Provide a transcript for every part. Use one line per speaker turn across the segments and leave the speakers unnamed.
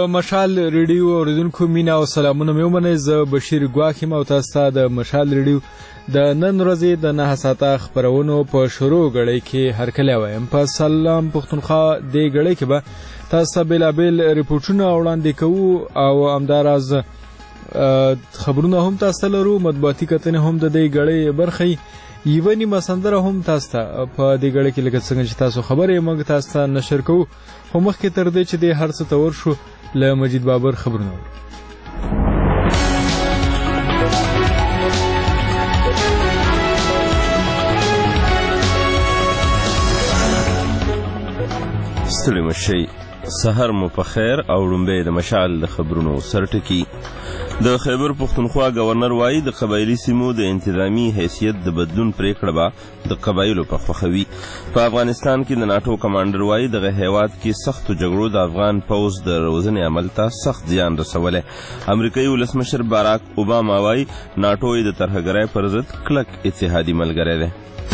مشال ریډیو اوریدونکو مینا او سلامونه مې ومنئ. زه بشیر ګواښ یم او تاسو ته د مشال ریډیو د نن ورځې د 9 ساعته خپرونو په شروع غړی کې هرکلی وایم. په سلام پښتونخوا دې غړی کې به تاسو ته بېلابېل ریپورټونه وړاندې کوو او همداراز خبرونه هم تاسو ته لرو، مطبوعاتي کتنې هم د دې غړی برخه یوه نیمه سندره هم تاسو ته په دې غړی کې لکه څنګه چې تاسو خبرې موږ تاسو ته نشر کوو. خو مخکې تر دې چې دې هر څه ته ورشو له مجید بابر خبرونه وړو.
ستړي مشئ، سحر مو په خیر او لومبی د مشال د خبرونو سرټکي. د خیبر پښتونخوا گورنر وایي د قبایلي سیمو د انتظامی حیثیت د بدلون پریکړه به د قبایلو په خوښوي. په افغانستان کې د ناټو کمانډر وایي دغه هیواد کې سختو جګړو د افغان پوځ د روزنې عمل ته سخت زیان رسولی. امریکایي ولسمشر باراک اوباما وایي ناټو یې د ترهګرۍ پر ضد کلک اتحادي ملګری دی.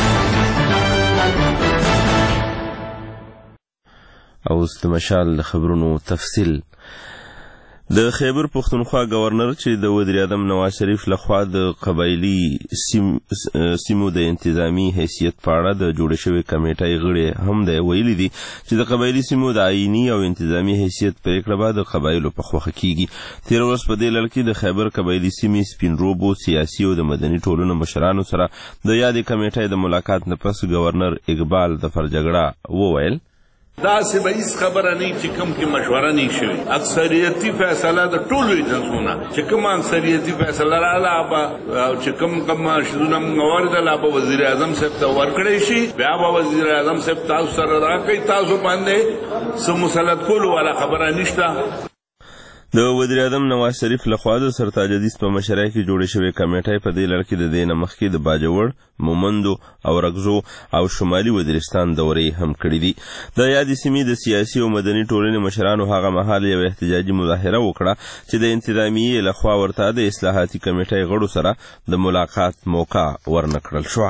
او اوس د مشال د خبرونو تفصیل. د خیبر پښتونخوا گورنر چې د وزیر اعظم نواز شریف لخوا د قبایلي سیمو د انتظامی حیثیت په اړه د جوړې شوې کمیټې غړي هم د ویلي دي چې د قبایلي سیمو د آئینی او انتظامی حیثیت پریکړه به د قبایلو په خوښه کیږي. تیر ورځ په دې لړ کې د خیبر قبایلي سیمې سپین روبو سیاسي او د مدني ټولنو مشرانو سره د یادې کمیټې د ملاقات نه پس گورنر اقبال ظفر جګړه وویل
دا سی به هیڅ خبره نه چې کوم کې مشوره نه شوي. اکثریتي فیصله د ټولو ایجنسونو چې کوم اکثریتي فیصله رااله او چې کوم شدونه موارده به وزیر اعظم صاحب ته ورکړی شي، بیا به وزیر اعظم صاحب تاسو سره راکړي. تاسو باندې څه مسلط کولو والا خبره نشته.
د وزیر اعظم نواز شریف لخوا د سرتاج حدیث په مشرۍ کې جوړې شوې کمیټې په دې لړ کې د دې نه مخکې د باجوړ، مومندو او رګزو او شمالي وزیرستان دورې هم کړې دي. د یادې سیمې د سیاسي او مدني ټولنې مشرانو هغه مهال یو احتجاجي مظاهره وکړه چې د انتظامیې لخوا ورته د اصلاحاتي کمیټې غړو سره د ملاقات موقع ورنکړل شوه.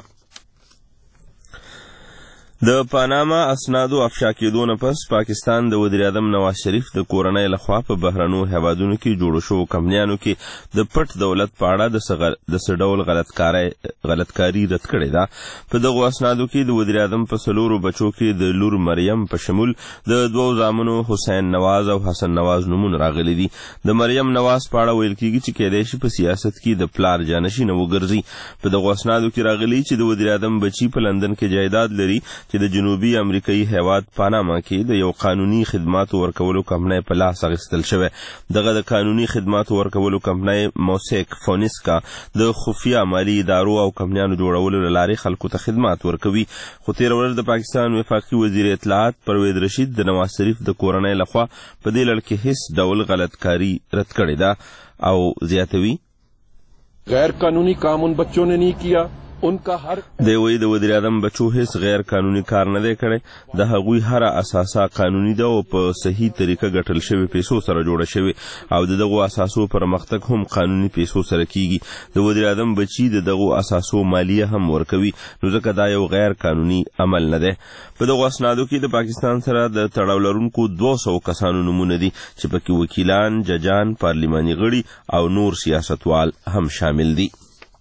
د پاناما اسنادو افشا کېدو نه پس پاکستان د وزیر اعظم نواز شریف د کورنۍ لخوا په بهرنو هیوادونو کې جوړو شوو کمپنیانو کې د پټ دولت په اړه د څه ډول غلطکاري رد کړې ده. په دغو اسنادو کې د وزیر اعظم په 4 بچو کې د لور مریم په شمول د 2 زامنو حسین نواز او حسن نواز نومونه راغلي دي. د مریم نواز په اړه ویل کېږي چې کېدای شي په سیاست کې د پلار جانشین وګرځي. په دغو اسنادو کې راغلي چې د وزیر اعظم بچي په لندن کې جایداد لري چې د جنوبي امریکایي هیواد پاناما کې د یو قانوني خدماتو ورکولو کمپنۍ په لاس اخیستل شوی. دغه د قانوني خدماتو ورکولو کمپنۍ موسیک فونیسکا د خفیه مالي ادارو او کمپنیانو جوړولو له لارې خلکو ته خدمات ورکوي. خو تېره ورځ د پاکستان وفاقي وزیر اطلاعات پرویز رشید د نواز شریف د کورنۍ لخوا په دې لړ کې هیڅ ډول غلطکاري رد کړې ده او زیاتوي
غیر قانونی کام ان بچوں نے نہیں کیا.
دی وی د وزیر اعظم بچو هیڅ غیر قانوني کار نه دی کړی. د هغوی هره اساسه قانوني ده او په صحیح طریقه ګټل شوي پیسو سره جوړه شوي او د دغو اساسو پرمختګ هم قانوني پیسو سره کیږي. د وزیر اعظم بچي د دغو اساسو مالیه هم ورکوي، نو ځکه دا یو غیر قانوني عمل نه دی. په دغو اسنادو کې د پاکستان سره د تړاو لرونکو 200 کسانو نومونه دي چې پکې وکیلان، ججان، پارلیماني غړي او نور سیاستوال هم شامل دي.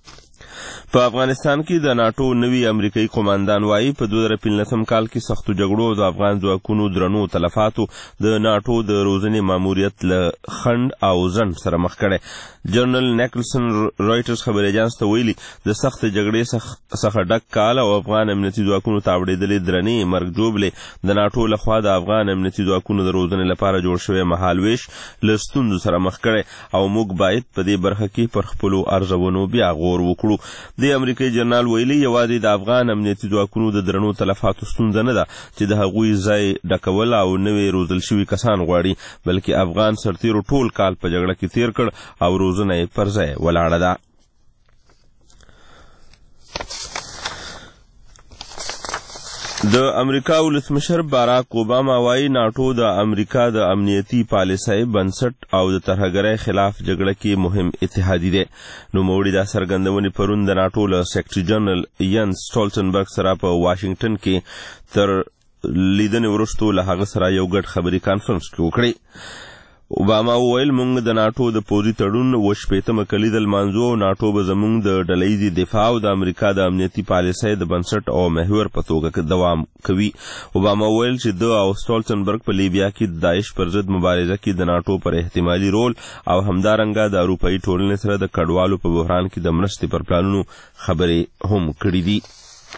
په افغانستان کې د ناټو نوي امریکایي قوماندان وایي په 2015 کال کې سختو جګړو د افغان ځواکونو درنو تلفاتو د ناټو د روزنې ماموریت له خنډ او ځنډ سره مخ کړی. جنرال نیکلسن رایټرز خبري اجانس ته ویلي د سخت جګړې څخه ډک کال او افغان امنیتي ځواکونو ته اورېدلې درنې مرګ جوړلې د ناټو لخوا د افغان امنیتي ځواکونو د روزنې لپاره جوړ شوی مهالویش له ستونزو سره مخ کړی او موږ باید په دې برخه کې پر خپلو ارزونو بیا غور وکړو. د امریکایي جنرال ویلي یوازې د افغان امنیتي ځواکونو د درنو تلفاتو ستونزه نه ده چې د هغوی ځای ډکول او نوې روزل شوي کسان غواړي، بلکې افغان سرتیرو ټول کال په جګړه کې تیر کړ او روزنه یې پر ځای ولاړه ده. د امریکا ولسمشر باراک اوباما وایي ناټو د امریکا د امنیتي پالیسۍ بنسټ او د ترهګرۍ خلاف جګړه کې مهم اتحادي دی. نوموړي دا څرګندونې پرون د ناټو له سیکرټري جنرال ین سټولټنبرګ سره په واشنګټن کې تر لیدنې وروسته له هغه سره یو ګډ خبري کانفرنس کې وکړی. اوباما وویل موږ د ناټو د پوځي تړون 18 کلیده لمانځو او ناټو به زموږ د ډلهیزې دفاع او د امریکا د امنیتي پالیسۍ د بنسټ او محور په توګه دوام کوي. اوباما وویل چې د او سټولټنبرګ په لیبیا کې د داعش پر ضد مبارزه کې د ناټو پر احتمالي رول او همدارنګه د اروپایي ټولنې سره د کډوالو په بحران کې د مرستې پر پلانونو خبرې هم کړې دي.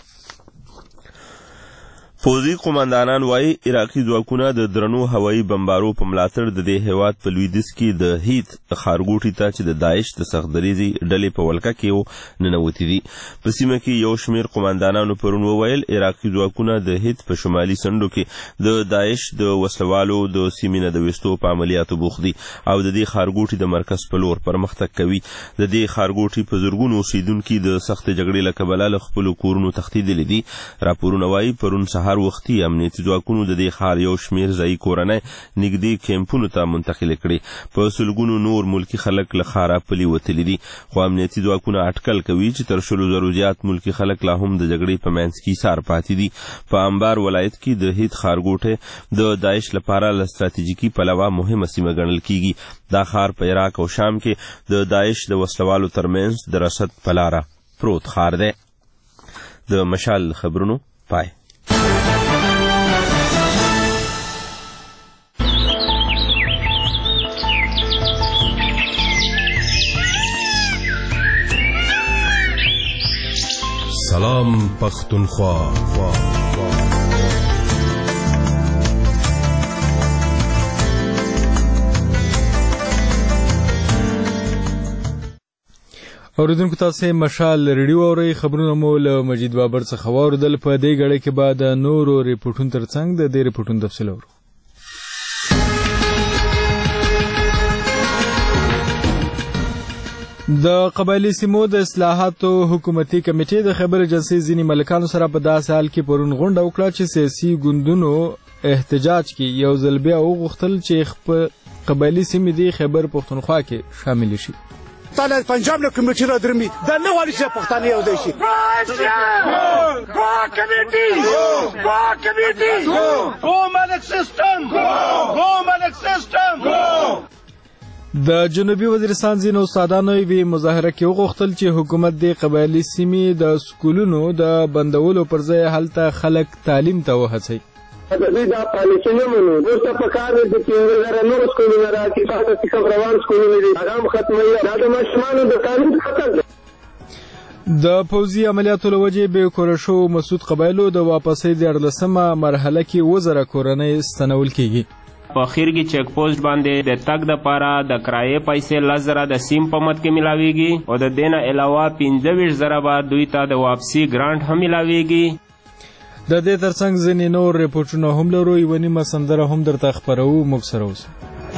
پوځي قومندانان وایي عراقي ځواکونه د درنو هوایي بمبارو په ملاتړ د دې هیواد په لویدیځ کې د هیت ښارګوټي ته چې د داعش د سختدریزې ډلې په ولکه کې ننوتي دي. په سیمه کې یو شمېر قومندانانو پرون وویل عراقي ځواکونه د هیت په شمالي څنډو کې د داعش د وسلوالو د سیمې نه د ویستو په عملیاتو بوخت دي او د دې ښارګوټي د مرکز په لور پرمختګ کوي. د دې ښارګوټي په زرګونو اوسیدونکي د سختې جګړې له کبله له خپلو کورونو تښتېدلي دي. راپورونه وایي پرون سهار وختي امنیتي ځواکونو د دې ښار یو شمېر ځایي کورنۍ نږدې کیمپونو ته منتقلې کړې. په سلګونو نور ملکي خلک له ښاره پلي وتلي دي خو امنیتي ځواکونه اټکل کوي چې تر 100,000 زیات ملکي خلک لا هم د جګړې په منځ کې ایسار پاتې دي. په انبار ولایت کې د هیت ښارګوټی د داعش لپاره له ستراتیژیکي پلوه مهمه سیمه ګڼل کیږي. دا ښار په عراق او شام کې د داعش د وسلوالو ترمنځ د رسد په لاره پروت ښار دی. د مشال خبرونو پای.
سلام پختونخوا.
اوریدونکو تاسو مشال ریډیو اورئ. خبرونه مو له مجید بابر څخه واوریدل. په دې غړي کې بعد نورو ریپورتونو ترڅنګ د دې ریپورتونو تفصیل اورو. د قبایلی سیمو د اصلاحاتو حکومتي کمیټې د خیبر ایجنسۍ ځینې ملکانو سره په داسې حال کې پرون غونډه وکړه چې سیاسي ګوندونو احتجاج کې یو ځل بیا وغوښتل چې قبایلی سیمې د خیبر پښتونخوا کې شامل شي.
تعالی پنجاب له کمیټې را درمي دا نه وایي چې پښتانه یو ځای شي. د جنوبي وزیرستان ځینو استادانو یې مظاهره کې وغوښتل چې حکومت د قبایلی سیمې د سکولونو د بندولو پر ځای هلته خلک تعلیم ته وهڅوي.
دا پالیسي نه منو. وروسته په کار دی چې غیر نور سکولونه راځي تاسو چې کوم روان سکولونه دي هغه هم ختموي. دا د ماشومانو د تعلیم خطر دی.
د پوځي عملیاتو له وجې بې کوره شوو مسعود قبایلو د واپسۍ د 18مه مرحله کې 1000 کورنۍ ستنول کیږي.
په اخر کې چیک پوسټ باندې د تګ د پاره د کرایې پیسې 10,000 د سیم په مت کې ملاويږي او د دینه علاوه 25,000 به دوی ته د واپسی ګرانټ هم ملاويږي.
د دې ترڅنګ ځینې نور ریپورټونه هم لرو. یوه نیمه سندره هم درته خپروو. موږ سره اوسئ.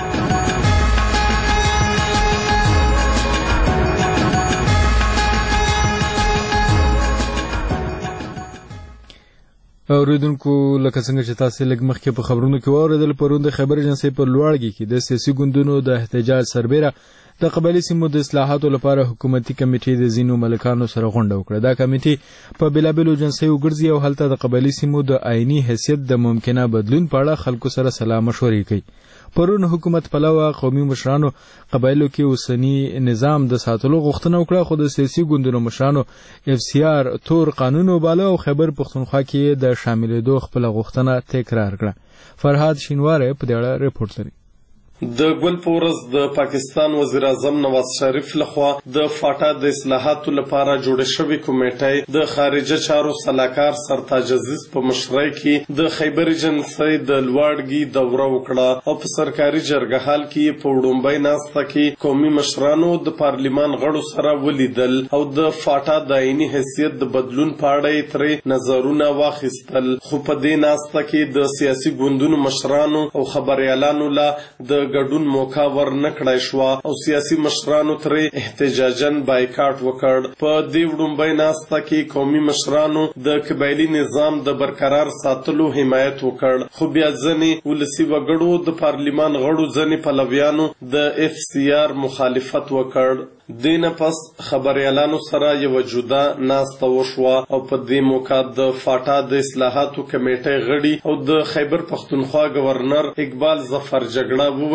اوریدونکو لکه څنګه چې تاسو لږ مخکې په خبرونو کې واوریدل پرون د خیبر ایجنسۍ په لوړګي کې د سیاسي ګوندونو د احتجاج سربیره د قبایلی سیمو د اصلاحاتو لپاره حکومتي کمیټې د ځینو ملکانو سره غونډه وکړه. دا کمیټې په بیلابیلو ایجنسیو ګرځي او هلته د قبایلی سیمو د آئینی حیثیت د ممکنه بدلون په اړه خلکو سره سلا مشورې کوي. پرون حکومت پلوه قومي مشرانو قبایلو کې اوسنی نظام د ساتلو غوښتنه وکړه خو د سیاسي ګوندونو مشرانو FCR تور قانون وباله او خیبر پښتونخوا کې د شاملېدو خپله غوښتنه تکرار کړه. فرهاد شینواری په دې اړه ریپورټ لري.
د ګل پورز د پاکستان وزیر اعظم نواز شریف لخوا د فاټا د اصلاحاتو لپاره جوړه شوې کمیټې د خارجه چارو سلاکار سرتاج عزیز په مشرۍ کې د خیبر ایجنسۍ د لوړګي دوره وکړه او په سرکاري جرګهال کې په وډمبۍ ناسته کې قومي مشرانو د پارلیمان غړو سره ولیدل او د فاټا د عیني حیثیت د بدلون په اړه ترې نظرونه واخیستل. خو په دې ناسته کې د سیاسي ګوندونو مشرانو او خبريالانو لا د ګډون موقع ورنکړای شو او سیاسي مشرانو ترې احتجاجاً بایکاټ وکړ. په دې وډمبۍ ناسته کې قومي مشرانو د قبایلی نظام د برقرار ساتلو حمایت وکړ خو بیا ځنې ولسي وګړو د پارلیمان غړو ځنې پلویانو د FCR مخالفت وکړ. دینه پس خبريالانو سره یو جدا ناسته وشوه او په دې موقع د فاټا د اصلاحاتو کمیټې غړي او د خیبر پښتونخوا گورنر اقبال ظفر جګړه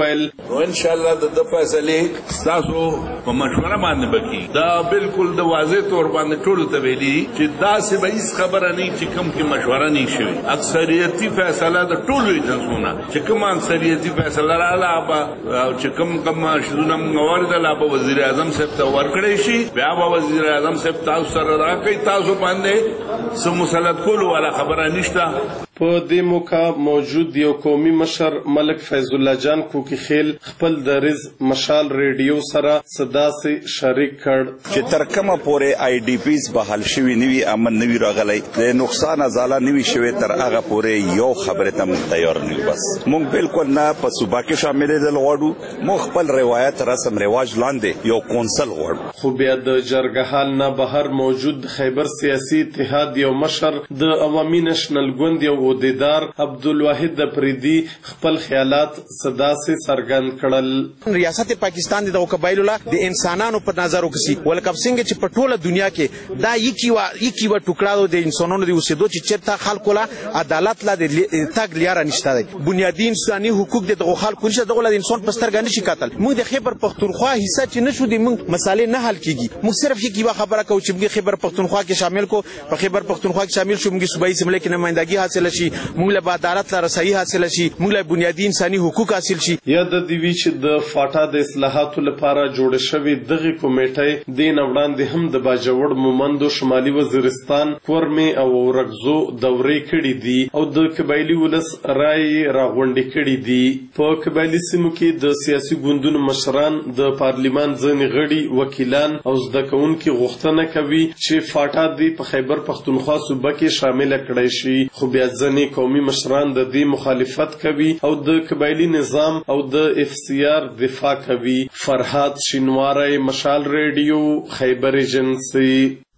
وویل
ان شاء الله د فیصلې تاسو په مشوره باندې بکی دا بالکل د واضح تور باندې ټول ته ویلي چې دا څه به هیڅ خبره نه چې کوم کې مشوره نه شي اکثریتي فیصله د ټولو ایجنسونو چې کوم اکثریتي فیصله رااله چې کوم شذونه موارد لا به وزیر اعظم صاحب ته ورکړی شي بیا به وزیر اعظم صاحب تاسو سره راکړي تاسو باندې سم مسلط کولو ولا خبره نشته
په دې موقع موجود یو قومي مشر ملک فیض الله جان کوکی خیل خپل د رز مشال ریډیو سره صدا سي شریک کړ
چې تر کومه پورې آی ډی پیز بحال شوی نوي امن نوي راغلی د نقصان ازاله نوي شوی تر هغه پورې یو خبره ته مونږ تیار نه بس مونږ بالکل نه په صوبا کې شامل دي غواړو مونږ خپل روایت رسم رواج لاندې یو کونسل غواړو
خو بیا د جرګهال نه بهر موجود خیبر سیاسي اتحاد یو مشر د عوامي نېشنل ګوند یو عہدیدار عبدالواحد افریدی خپل خیالات صدا سے څرګند کړل
ریاست پاکستان د قبایلو لا د انسانانو په نظر وکسي ولکه څنګه چې په ټوله دنیا کې دا یکی و ټوکړه د انسانانو د اوسېدو چې چیرته خلکو لا عدالت لا د تاګ لیاره نشته دی بنیادی انساني حقوق د خلکو نشته دغه د انسان په سترګې نشي کتل موږ د خیبر پختونخوا حصہ چې نشو د موږ مسالې نه حل کیږي موږ صرف یو خبره کوو چې موږ خیبر پختونخوا کې شامل کو په خیبر پختونخوا کې شامل شو موږ صوبایي اسمبلی کې نمائندګي حاصل شي موږ له عدالت لا رسایي حاصل شي موږ له بنیادی انساني حقوق حاصل شي
یا د دیوی چې د فاټا د اصلاحاتو لپاره جوړ شوی دغه کمیټه د نوړاندې هم د باجوړ مومندو شمالي وزیرستان کورمه او ورغزو دورې کړې دي او د قبایلی ولس رائے راغونډې کړې دي په قبایلی سیمو کې د سیاسي ګوندونو مشران د پارلیمان ځینې غړي وکیلان او زده کوونکي غوښتنه کوي چې فاټا د په خیبر پختونخوا صوبه کې شامل کړي شي خو بیا ځینې قومي مشران د دې مخالفت کوي او د قبایلی نظام او د اف سی آر دفاع کوي فرحات شینواری مشال ریډیو خیبر ایجنسی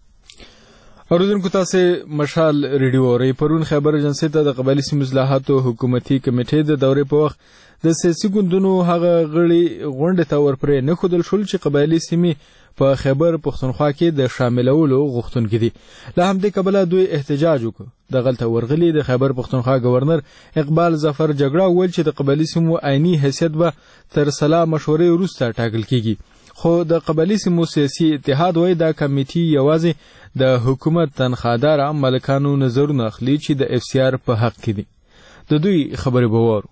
اوریدونکو تاسو مشال ریډیو اورئ پرون خیبر ایجنسی ته د قبایلی سیمو اصلاحاتو حکومتي کمیټې د دورې په وخت د سیاسي ګوندونو هغه غړي غونډه ته ورپرې نه خودل شول چې قبایلی سیمې په خیبر پختونخوا کې د شاملولو غوښتونکي دي له همدې کبله دوی احتجاج وکړ د غلطه ورغلي د خیبر پختونخوا گورنر اقبال ظفر جګړه وویل چې د قبایلی سیمو عیني حیثیت به تر سلا مشورې وروسته ټاکل کیږي خو د قبایلی سیمو سیاسي اتحاد وایي دا کمیټې یوازې د حکومت تنخواداره ملکانو نظرونه اخلي چې د اف سی آر په حق کې دي د دوی خبرې به وارو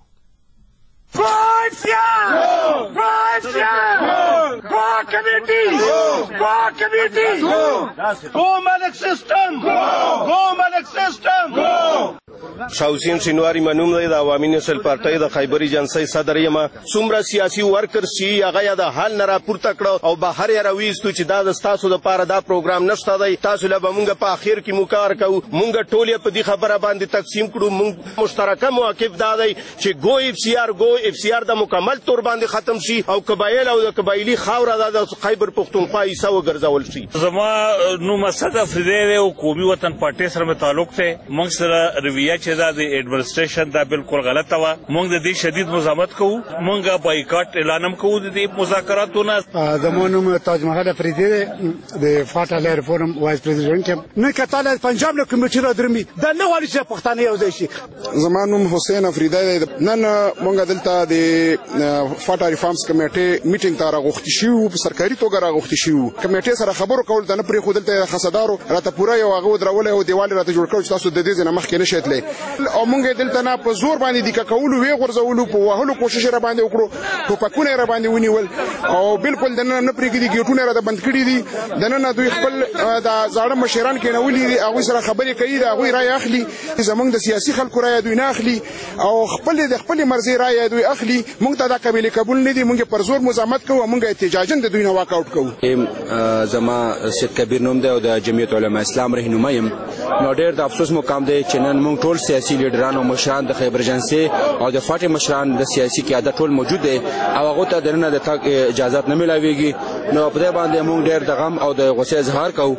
شاوسین شینواری منوم دی د عوامي نسل پارټۍ د خیبر ایجنسی صدر یم څومره سیاسي ورکر شي هغه یا د حل نه راپورته کړه او بهر یې راویستو چې دا د ستاسو دپاره دا پروګرام نشته دی تاسو له به مونږ په اخر کې مو کار کوو مونږ ټول یې په دې خبره باندې تقسیم کړو مونږ مشترکه موقف دا دی چې گو اف سی آر د مکمل طور باندې ختم شي او قبایل او د قبایلی خاوره د خیبر پختونخوا حصہ وګرځول شي
زما نوم اسد افریدی دی او قومي وطن پارټۍ سره مې تعلق دی موږ سره رویه چې دا د ایڈمنسټریشن دا بالکل غلطه وه موږ د دې شدید مزاحمت کوو موږ بایکاټ اعلان هم کوو د دې مذاکراتو نه
زما نوم تاج محل افریدی دی د فاټا لیر فورم وایس پریزیډنټ یم نه که تا له پنجاب له کمیټې رادرمي دا نه غواړي چې پښتانه یو ځای شي
زما نوم حسین افریدی دی نن موږ دلته د فاټا ریفارمز کمیټې میټینګ ته راغوښتي شوو په سرکاري توګه راغوښتي شوو کمیټې سره خبرو کول د نه پرېښودل ته خسدارو راته پوره یو هغه ودرولې او دیوال راته جوړ کړو چې تاسو د دې ځای نه مخکې نشئ تللی او موږ دلته نه په زور باندې دیکه کولو وی غورځولو په وهلو کوشش را باندې وکړو ټوپکونه را باندې ونیول او بالکل د نه پرېږدي ګیټونه را بند کړي دي د نن دوی خپل د زاړه مشران کېنولي دي هغوی سره خبرې کوي د هغوی رایه اخلي زموږ د سیاسي خلکو رایه دوی نه اخلي او د خپلې مرضۍ رایه دوی اخلي موږ ته دا قابل قبول نه دي موږ پر زور مزاحمت کوو موږ احتجاجاً د دوی نه واک آوټ کوو
زما سید کبیر نوم دی او د جمعیت علما اسلام رهنما یم نو ډېر د افسوس مقام دی چې نن موږ ټول سیاسي لیډران او مشران د خیبر ایجنسي او د فاټې مشران د سیاسي قیادت ټول موجود دی او هغو ته د ننه د تګ اجازت نه میلاویږي نو په دې باندې موږ ډېر د غم او د غصې اظهار کوو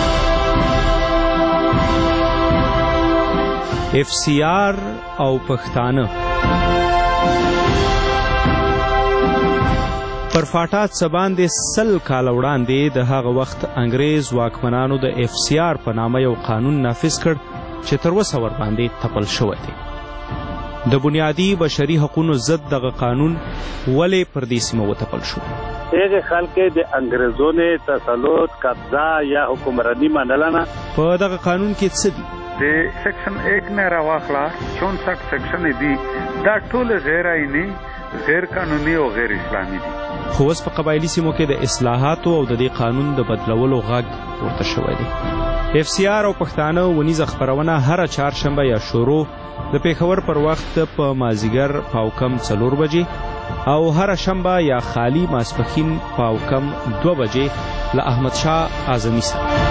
اف سی آر او پښتانه پر فاټا څه باندې 100 کاله وړاندې د هغه وخت انګریز واکمنانو د اف سی آر په نامه یو قانون نافذ کړ چې تر اوسه ورباندې تپل شوی دی د بنیادي بشري حقوقو ضد دغه قانون ولې پر دې سیمه وتپل شو؟
هغه خلک د انګريزونو تسلط قبضه یا حکمرانی منل نه.
په دغه قانون کې څه دي؟
د سیکشن 1 نه راواخلا 64 سیکشن دي دا ټول غیر آئینی، غیر قانوني او غیر اسلامي دي.
خو اوس په قبایلي سیمو کې د اصلاحاتو او د دې قانون د بدلولو غږ پورته شوی دی. اف سی آر او پښتانه ونیزه خپرونه هره چهارشنبه یا شروع د پیښور پر وخت په مازیګر پاوکم 4 بجې او هره شنبه یا خالی ماسپښین پاوکم 2 بجې له احمد شاه اعظمي سره.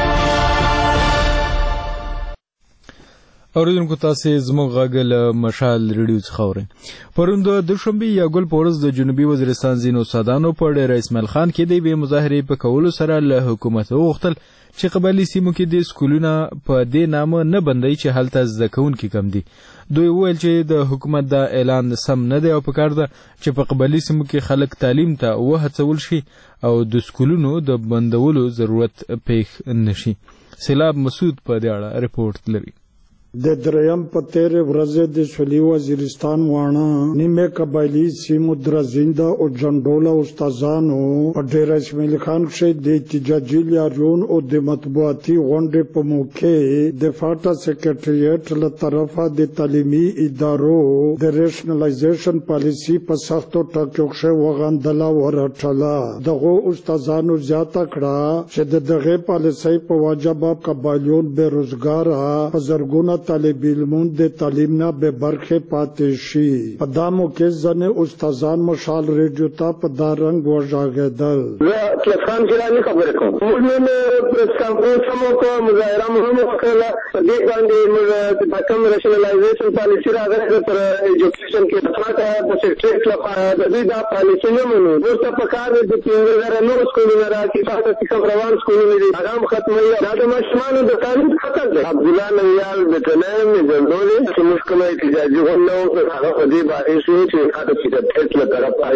اوریدونکو تاسو زموږ غږ له مشال ریډیو څخه اورئ. پرون د دوشنبې یا ګل په ورځ د جنوبي وزیرستان ځینو استادانو په ډېر اسماعیل خان کې د یوې مظاهرې په کولو سره له حکومت وغوښتل چې قبایلي سیمو کې د سکولونه په دې نامه نه بندوي چې هلته زده کوونکي کم دي. دوی وویل چې د حکومت دا اعلان سم نه دی او پکار ده چې په قبایلي سیمو کې خلک تعلیم ته وهڅول شي او د سکولونو د بندولو ضرورت پیښ نشي. سیلاب مسعود په دې اړه رپورټ لري.
د دریم په تیرې ورځې د سولي وزیرستان واڼه نیمه قبایلي سیمو درزنده او جنډوله استادانو په ډېر اسماعیل خان کې د احتجاجي لاریون او د مطبوعاتي غونډې په موقع د فاټا سیکریټریټ له طرفه د تعلیمي ادارو د ریشنلایزیشن پالیسي په سختو ټاکو کې وغندله ورټله. دغه استادانو زیاته کړه چې دغه پالیسي په واجبہ قبایلیون بیروزګاره په زرګونه طالب علمون د تعلیم نه به برخه پاتې شي. په دا موقع ځنې استادان مشال ریډیو ته په دا رنګ وژاغېدل.
زه تلفان جلاني خبرې کوم. موږ نن پریس کانفرنس هم وکړه، مظاهره مو هم وکړله. په دې باندې موږ د کوم ریشنلایزیشن پالیسي راغله تر ایجوکیشن کې فاټا د سیکریټریټ لپاره د دې دا پالیسي نه منو. ورته پکار دي چې موږ نور سکولونه راکې فاټا څخه روان سکولونه دي هغه ختموي. دا د ماشومانو د تعلیم خطر دی. عبدالله نویال د نیم جنډولې چې موږ کومه احتجاجي غونډه هغه په دې باندې شو چې دا د سیکریټریټ له طرفه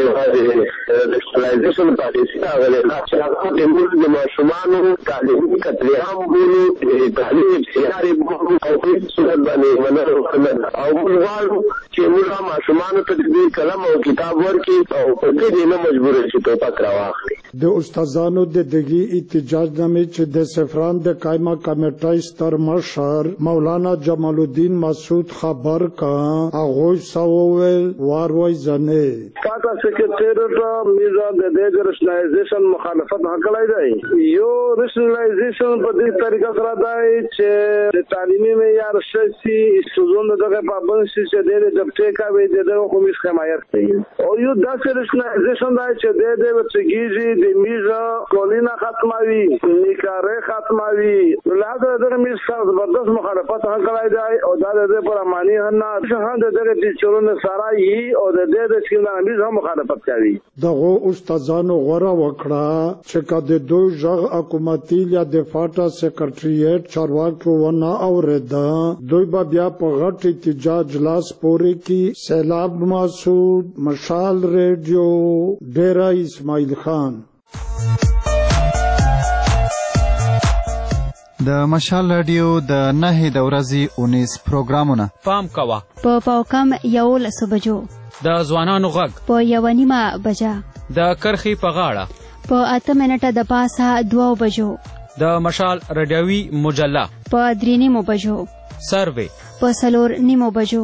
یو ریشنلایزیشن پالیسي راغله چې هغه د موږ د ماشومانو تعلیمي قطعام بولو، تعلیم اختیاري بولو او په صورت باندې منل او موږ غواړو چې موږ ماشومانو ته د قلم او کتاب ورکړي او په دې نه مجبور شي ټوپک راواخلي.
د استادانو د دغه احتجاج نامې چې د سفران د قائمه کمیټې ستر مشر مولانا جمال الدین مسعود خبر کا هغه سوول واروي ځنه
فاټا سیکریټریټ میزا د دې ریشنلایزیشن مخالفت حقلای دی. یو ریشنلایزیشن په دې طریقه سره دی چې د تعلیمي معیار شي سوزون دغه پابند شي چې د دفتر کا وی د حکومت حمایت کوي او یو داسې ریشنلایزیشن دی چې د دې وڅګیږي د میزا کولینا ختموي، نیکاره ختموي. لہذا د میز سره زبردست مخالفت حقلای دی او دا د پر معنی نه څنګه د دغه ټیچرونو سره یي او د دې د سکیمانو هم مخالفت کوي.
دغه استادانو غوړه وکړه چې کده دوی ژغ حکومتي یا د فاټا سیکریټریټ چارواکو ونه اورېده دوی بیا په غټ احتجاج لاس پورې کې. سیلاب مسعود، مشال ریډیو، ډیرا اسماعیل خان.
د مشال رادیو د 9 د ورځې 19 پروګرامونه
پام کوه.
په پاوکم 11 بجو،
د ځوانانو غږ
په 1:30 بجه،
د کرخي په غاړه
په 8 منټه د پاسه 2 بجو،
د مشال رادیوي مجله
په 3:30 بجو،
سروې
په 4:30 بجو.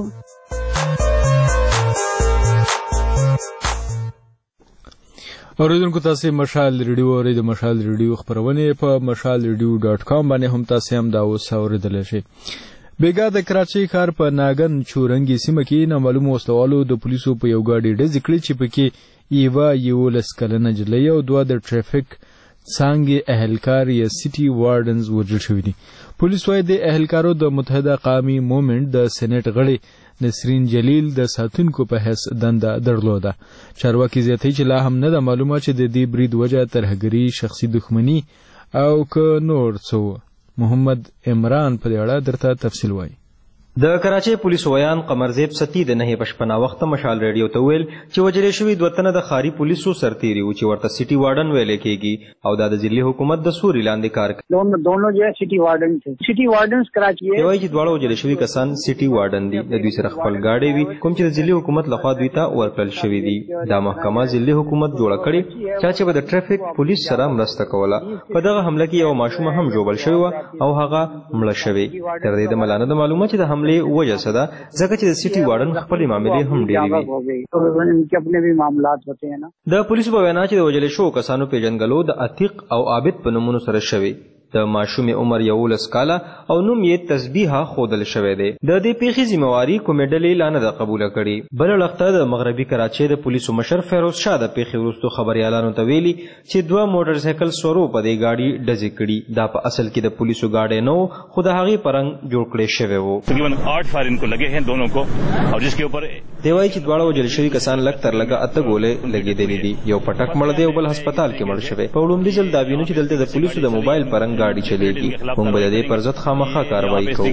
اوریدونکو تاسو مشال ریډیو اورئ. د مشال ریډیو خبرونه په mashalradio.com باندې هم تاسو هم دا اوس اوریدلی شئ. بیګا د کراچۍ ښار په ناګن چورنګي سیمه کې نامعلومو وسلوالو د پولیسو په یو ګاډي ډزې کړې چې پکې یوه 11 کلنه نجلۍ او 2 د ټریفک څانګې اهلکار یا سیټي وارډنز وژل شوي دي. پولیس وايي د اهلکارو د متحده قومي مومنټ د سېنیټ غړي نسرین جلیل د ساتونکو په حیث دنده درلوده. چارواکي زیاتوي چې لا هم نه ده معلومه چې د دې برید وجه ترهګري، شخصي دښمني او که نور څه. محمد عمران په دې اړه درته تفصیل وایي.
د کراچۍ پولیس ویان قمرزیب ستی د 9:15 وخت مشال ریډیو ته ویل چې وجلې شوي دوه تنه د ښاري پولیسو سرتیري وو چې ورته سټي وارډن ویلې کېږي او دا د ضلعي حکومت د سوري لاندې کار کوي.
दोनों जो है सिटी वार्डन थे. सिटी वार्डन कराची है.
یوای چې دواړه وجلې شوي کسان سټي وارډن دي. د دوی سره خپل گاډي وي کوم چې د ضلعي حکومت لخوا دوی ته ورکړل شوي دي. دا محکمه ضلعي حکومت جوړه کړې چې به د ټریفیک پولیس سره مرسته کوله. په دغه حمله کې یو ماشوم هم ژوبل شوی و او هغه مړه شوی. تر دې د ملانه د معلومات چې د حملې وجه څه ده ځکه چې د سټي وارډن خپلې معاملې هم ډېرې وي. د پولیسو په وینا چې د وژل شوو کسانو پیژنګلو د عتیق او عابد په نومونو سره شوی. د ماشوم عمر 11 کاله او نوم یې تسبیحه ښودل شوی دی. د دې پیښې ذمہواري کومې ډلې لا نه ده قبوله کړې. بله لخته د مغربي کراچۍ د پولیسو مشر فیروز شاه د پیښې وروستو خبریالانو ته ویلي چې 2 موټر سایکل سورو په دې ګاډي ډزې کړي. دا په اصل کې د پولیسو ګاډی نه و خو د هغې په رنګ جوړ کړی شوی و.
تقریباً 8 فائر ان کو لگے ہیں دونوں کو اور جس کے اوپر
دی وایي چې دواړه وژل شوي کسان لږ تر لږه 8 ګولې لګېدلې دي. یو پټک مړ دی او بل هسپتال کې مړ شوی. په وړومبي ځل دا وینو چې دلته د پولیسو د موبایل په رنګ ګاډي چلیږي. موږ به د دې پر ضد خامخا کاروایی کوو.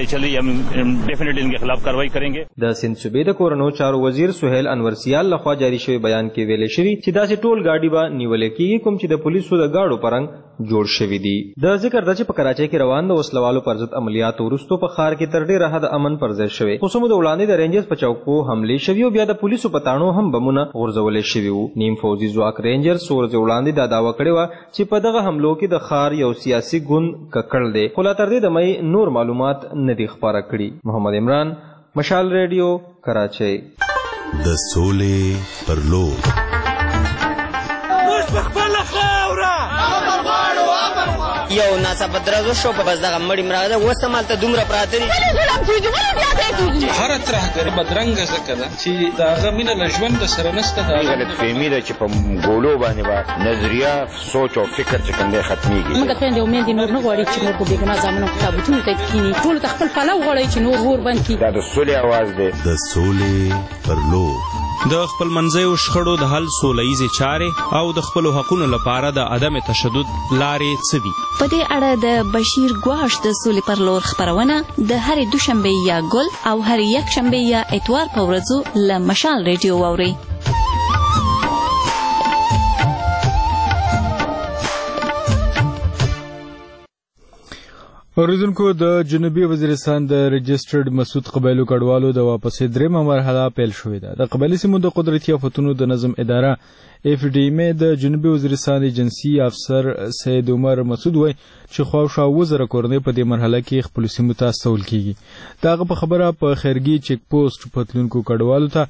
د سند صوبې د کورنو چارو وزیر سهیل انور سیال لخوا جاری شوی بیان کې ویلې شوي چې داسې ټول ګاډي به نیولې کېږي کوم چې د پولیسو د ګاډو په رنګ جوړ شوي دي. د ذکر ده چې په کراچۍ کې روان د وسلوالو پر ضد عملیاتو وروستو په ښار کې تر ډېره حده امن پر ځای شوی. خو څه موده وړاندې د رینجرز په چوکو حملې شوي او بیا د پولیسو په تاڼو هم بمونه غورځولې شوي وو. نیم فوجي ځواک رینجرز څو ورځې وړاندې دا دعوه کړې وه چې په دغه حملو کې د ښار یو سیاسي ګوند ککړ دی. خو لا تر دې دمه نور معلومات نه دي خپاره کړي. محمد عمران، مشال ریډیو، کراچۍ.
د سولې پر لور
یو ناڅاپه درز وشو په بس دغه مړي مراغله اوس همالته دومره پراته دي.
هره ترهګري بدرنګه ځکه ده چې د هغه مینه له ژونده سره نشته.
غلطفهمي ده چې په ګولو باندې به نظریه سوچ او فکر چې کوم دی ختمېږي.
موږ خویندې او میندې نور نه غواړي چې نور په بېګناه زامنو کتابتونو ته کښېني. ټولو ته خپل پلو غواړئ چې نور اور بند کړي.
دا د سولې اواز دی.
د سولې پر لور
د خپل منځیو شخړو د حل سوله ییزې چارې او د خپلو حقونو لپاره د عدم تشدد لارې څه دي؟
په دې اړه د بشیر ګواش د سولې پر لور خپرونه د هرې دوشنبې یا ګل او هرې یکشنبې یا اتوار په ورځو له مشال ریډیو واورئ.
اوریدونکو، د جنوبي وزیرستان د رجسټرډ مسعود قبایلو کډوالو د واپسې درېمه مرحله پیل شوې ده. د قبایلي سیمو د قدرتي آفتونو د نظم اداره FDMA د جنوبي وزیرستان ایجنسي افسر سید عمر مسعود وایي چې خواوشا 1000 کورنۍ په دې مرحله کې خپلو سیمو ته استول کېږي. د هغه په خبره په خیرګي چیک پوسټ په تلونکو کډوالو ته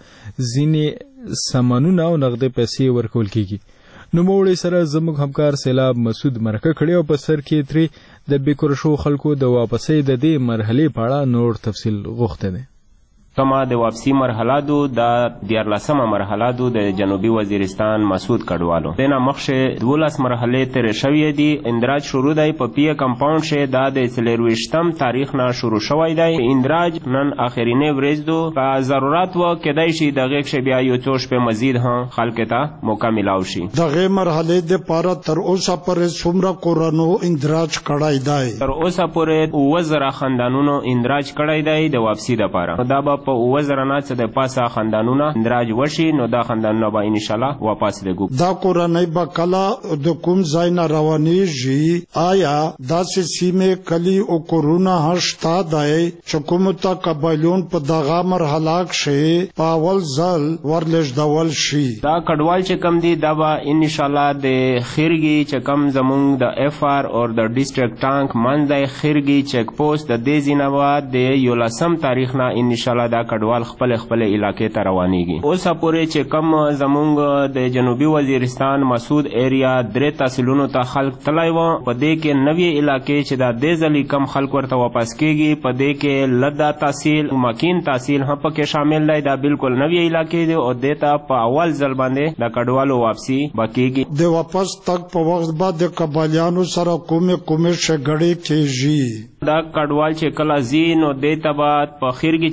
ځینې سامانونه او نغدې پیسې ورکول کېږي. نوموړي سره زموږ همکار سیلاب مسعود مرکه کړې او په سر کې ترې د بېکوره شوو خلکو د واپسۍ د دې مرحلې په اړه نور تفصیل غوښتی دی.
کما د واپسی مرحله دو د 14مه مرحله دو د جنوبي وزیرستان مسعود کډوالو دنه مخشه 12 مرحله تیر شوې دي. اندراج شروع دی په پی کمپاوند شه د 23م تاریخ نه شروع شوی دی. اندراج نن اخرینه ورځ دو په ضرورت و کېدای شي دغه شه بیا یو څو شپه مزید هم خلک ته موقع ملاوي شي.
دغه مرحله د پاره تر اوسه پورې څومره کورونو اندراج کړای دی؟
تر اوسه پورې 1000 خاندانونو اندراج کړای دی د واپسی لپاره. دا په 1000 نه څه د پاسه خاندانونه اندراج وشي نو دا خاندانونه به ان شاء الله واپس لګو.
دا کورنۍ به کله د کوم ځای نه روانېږي؟ آیا داسې سیمې کلي او کورونه هشته دی چې کومو ته قبایلون په دغه مرحله کښې په اول ځل ورلېږدول شي؟
دا کډوال چې کم دي دا به ان شاء الله د خیرګي چې کم زمونږ د FR او د ډیسټریکټ ټانک منځ د خیرګي چیک پوسټ د دې ځینه د 11 تاریخ نه ان شاء الله دا کډوال خپل علاقې ته روانېږي. اوس پورې چې کم زمونږ د جنوبي وزیرستان مسعود ایریا 3 تحصیلونو ته خلک تللی و. په دې کې نوې علاقې چې دا دې ځلې کم خلک ورته واپس کېږي. په دې کې لدا تحصیل، مکین تحصیل هم پکې شامل دی. دا بالکل نوې علاقې دي او دې ته په اول ځل باندې د کډوالو واپسی بکېږي.
د واپس تک په وخت بعد د قبایلیانو سره کومې شګړې کېږي.
دا کډوال چې کله ځي نو دې ته بعد په خیرګي چیک پوسټ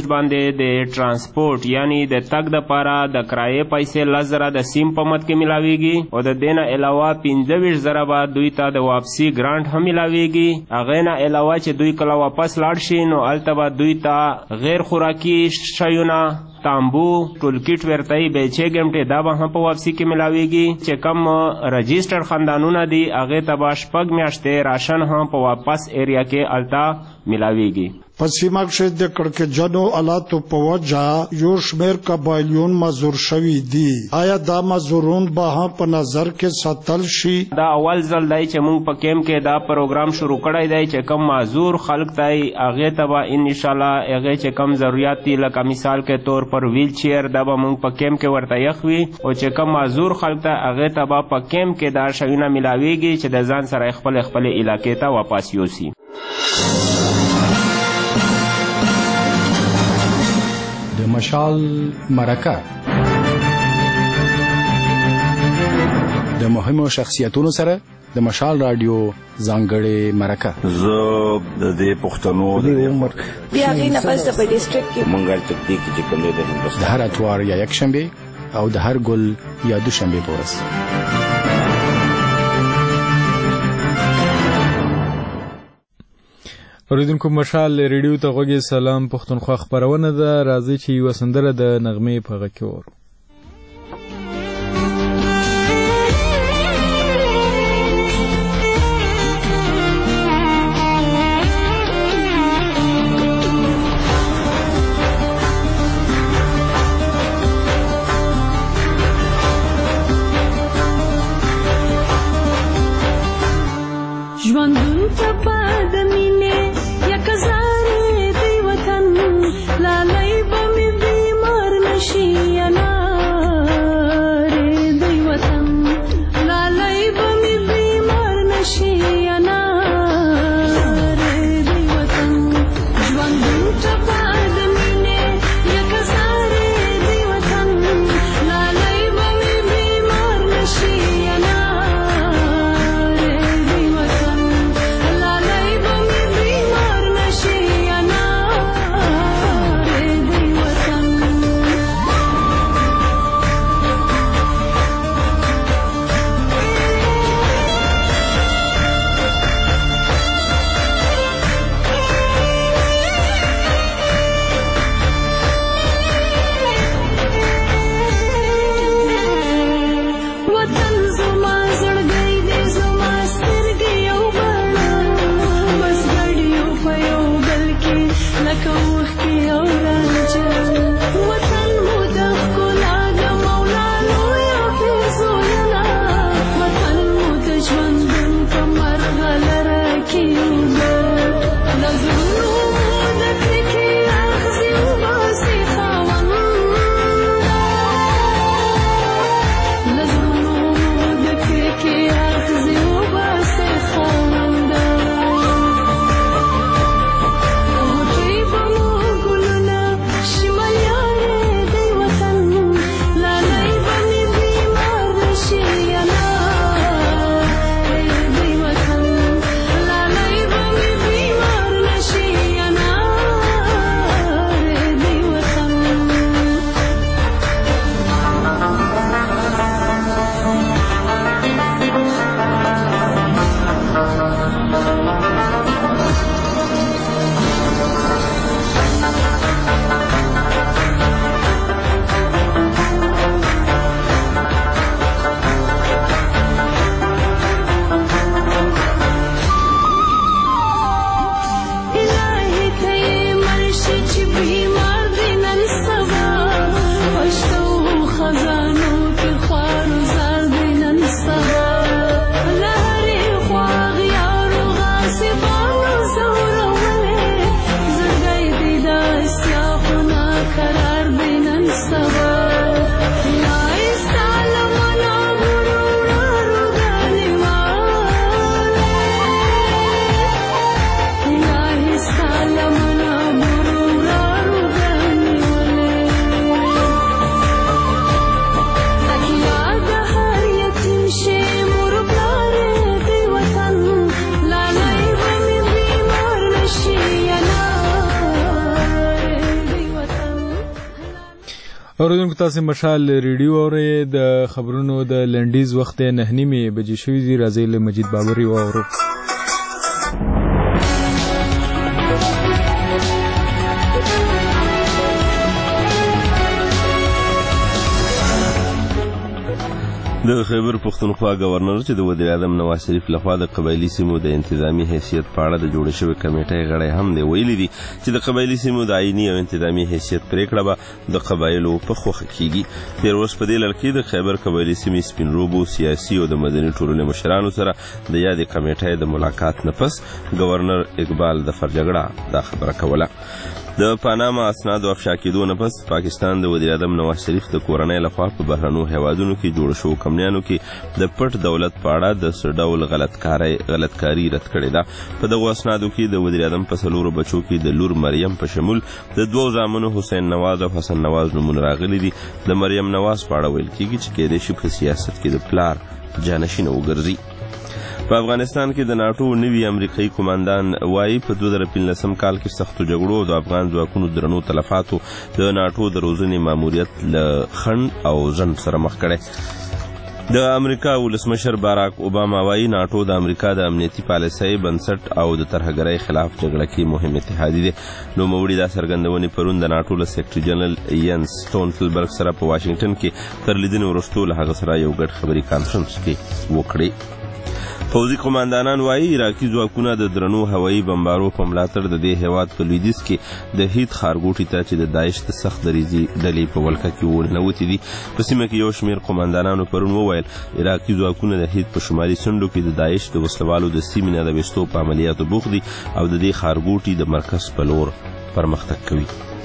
پوسټ باندې د ترانسپورت یعنی د تګ دپاره د کرایې پیسې 10,000 د سیم په مد کې ملاویږي او د دې نه علاوه 25,000 به دوی ته د واپسي ګرانټ هم ملاویږي. هغې نه علاوه چې دوی کله واپس لاړ شي نو هلته به دوی ته غیر خوراکي شیونه تامبو ټولکټ ورته بیچې ګمټې دا به هم په واپسي کې ملاویږي. چې کم رجسټر خاندانونه دي هغې ته به 6 میاشتې راشن هم په واپس ایریا کې هلته ملاویږي.
په سیمه کښې د کړکېچنو حالاتو په وجه یو شمېر قبایلیون مزدور شوي دي. آیا دا مزدورون به هم په نظر کې ساتل شي؟
دا اول ځل دی چې موږ په کیمپ کې دا پروګرام شروع کړی دی چې کم معذور خلک دی هغې ته به انشاءالله هغې چې کم ضروریات دي لکه مثال کې طور پر ویل چیر دا به موږ په کیمپ کې ورته یخ وي او چې کم معذور خلک ته هغې ته به په کیمپ کې دا شیونه ملاویږي چې د ځان سره خپلې علاقې ته واپس یوسي.
د مشال مرکه د مهمو شخصیتونو سره د مشال رادیو ځانګړې مرکه.
زه د دې پښتنو د عمر
بیا غي نه پس په ډیسټریکټ کې
منګل تکتیک چې کوم
د هر اتوار یا یک شنبه او د هر ګل یا دوشنبه پورس.
اوریدونکو مشال ریډیو ته غوږی سلام پښتونخوا خبرونه ده. راځي چې یوه سندره د نغمې په غږ کې واورو.
ژوندون ته بعد مینې یک هزارې دی وطن لالی به مې بیمار نشي انارې دی وطن لالی به مې بیمار نشي انارې دی وطن ژوندون ته بعد مینې یک هزارې دی وطن لالی به مې بیمار نشي
اوریدونکو تاسو مشال ریډیو اورئ د خبرونو د لنډیز وخت 9:30 بجې شوي دي. راځئ له مجید بابري واورو.
د خیبر پښتونخوا گورنر چې د وزیر اعظم نواز شریف لخوا د قبایلی سیمو د انتظامی حیثیت په اړه د جوړ شوی کمیټې غړي هم دی ویلي دي چې د قبایلی سیمو د آئینی او انتظامی حیثیت پریکړه به د قبایلو په خوښه کیږي. تیر اوس په دې لړ کې د خیبر قبایلی سیمې سپین روبو سیاسي او د مدني ټولنې مشرانو سره د یادې کمیټې د ملاقات نه پس گورنر اقبال ظفر جګړه دا خبره کوله. د پاناما اسناد افشا کېدو نه پس پاکستان د وزیر اعظم نواز شریف د کورنۍ لخوا په بهرنیو هیوادونو کې جوړ شوو کمپنیانو کې د پټ دولت په اړه د څه ډول غلطکاري رد کړې ده. په دغو اسنادو کې د وزیر اعظم په 4 بچو کې د لور مریم په شمول د 2 زامنو حسین نواز او حسن نواز نومونه راغلي دي. د مریم نواز په اړه ویل کېږي چې کېدای شي په سیاست کې د پلار جانشین وګرځي. په افغانستان کې د ناټو نوي امریکایي کمانډان وایي په 2015 کال کې سختو جګړو او د افغان ځواکونو درنو تلفاتو د ناټو د روزنې ماموریت له خنډ او ځنډ سره مخ کړی. د امریکا ولسمشر باراک اوباما وایي ناټو د امریکا د امنیتي پالیسۍ بنسټ او د ترهګرۍ خلاف جګړه کې مهم اتحادی دی. نوموړي دا څرګندونې پرون د ناټو له سیکرټري جنرال ینس سټولټنبرګ سره په واشنګټن کې تر لیدنې وروسته له هغه سره یو ګډ خبري کانفرنس کې وکړي. پوځي قوماندانان وایي عراقي ځواکونه د درنو هوایي بمبارو په ملاتړ د دې هیواد په لویدیځ کې د هیت ښارګوټي ته چې د داعش د سخت دریځي ډلې په ولکه کې ورننوتي دي. په سیمه کې یو شمېر قوماندانانو پرون وویل عراقي ځواکونه د هیت په شمالي څنډو کې د داعش د وسلوالو د سیمې نه د ویستو په عملیاتو بوخت دي او د دې ښارګوټي د مرکز په لور پرمختګ کوي.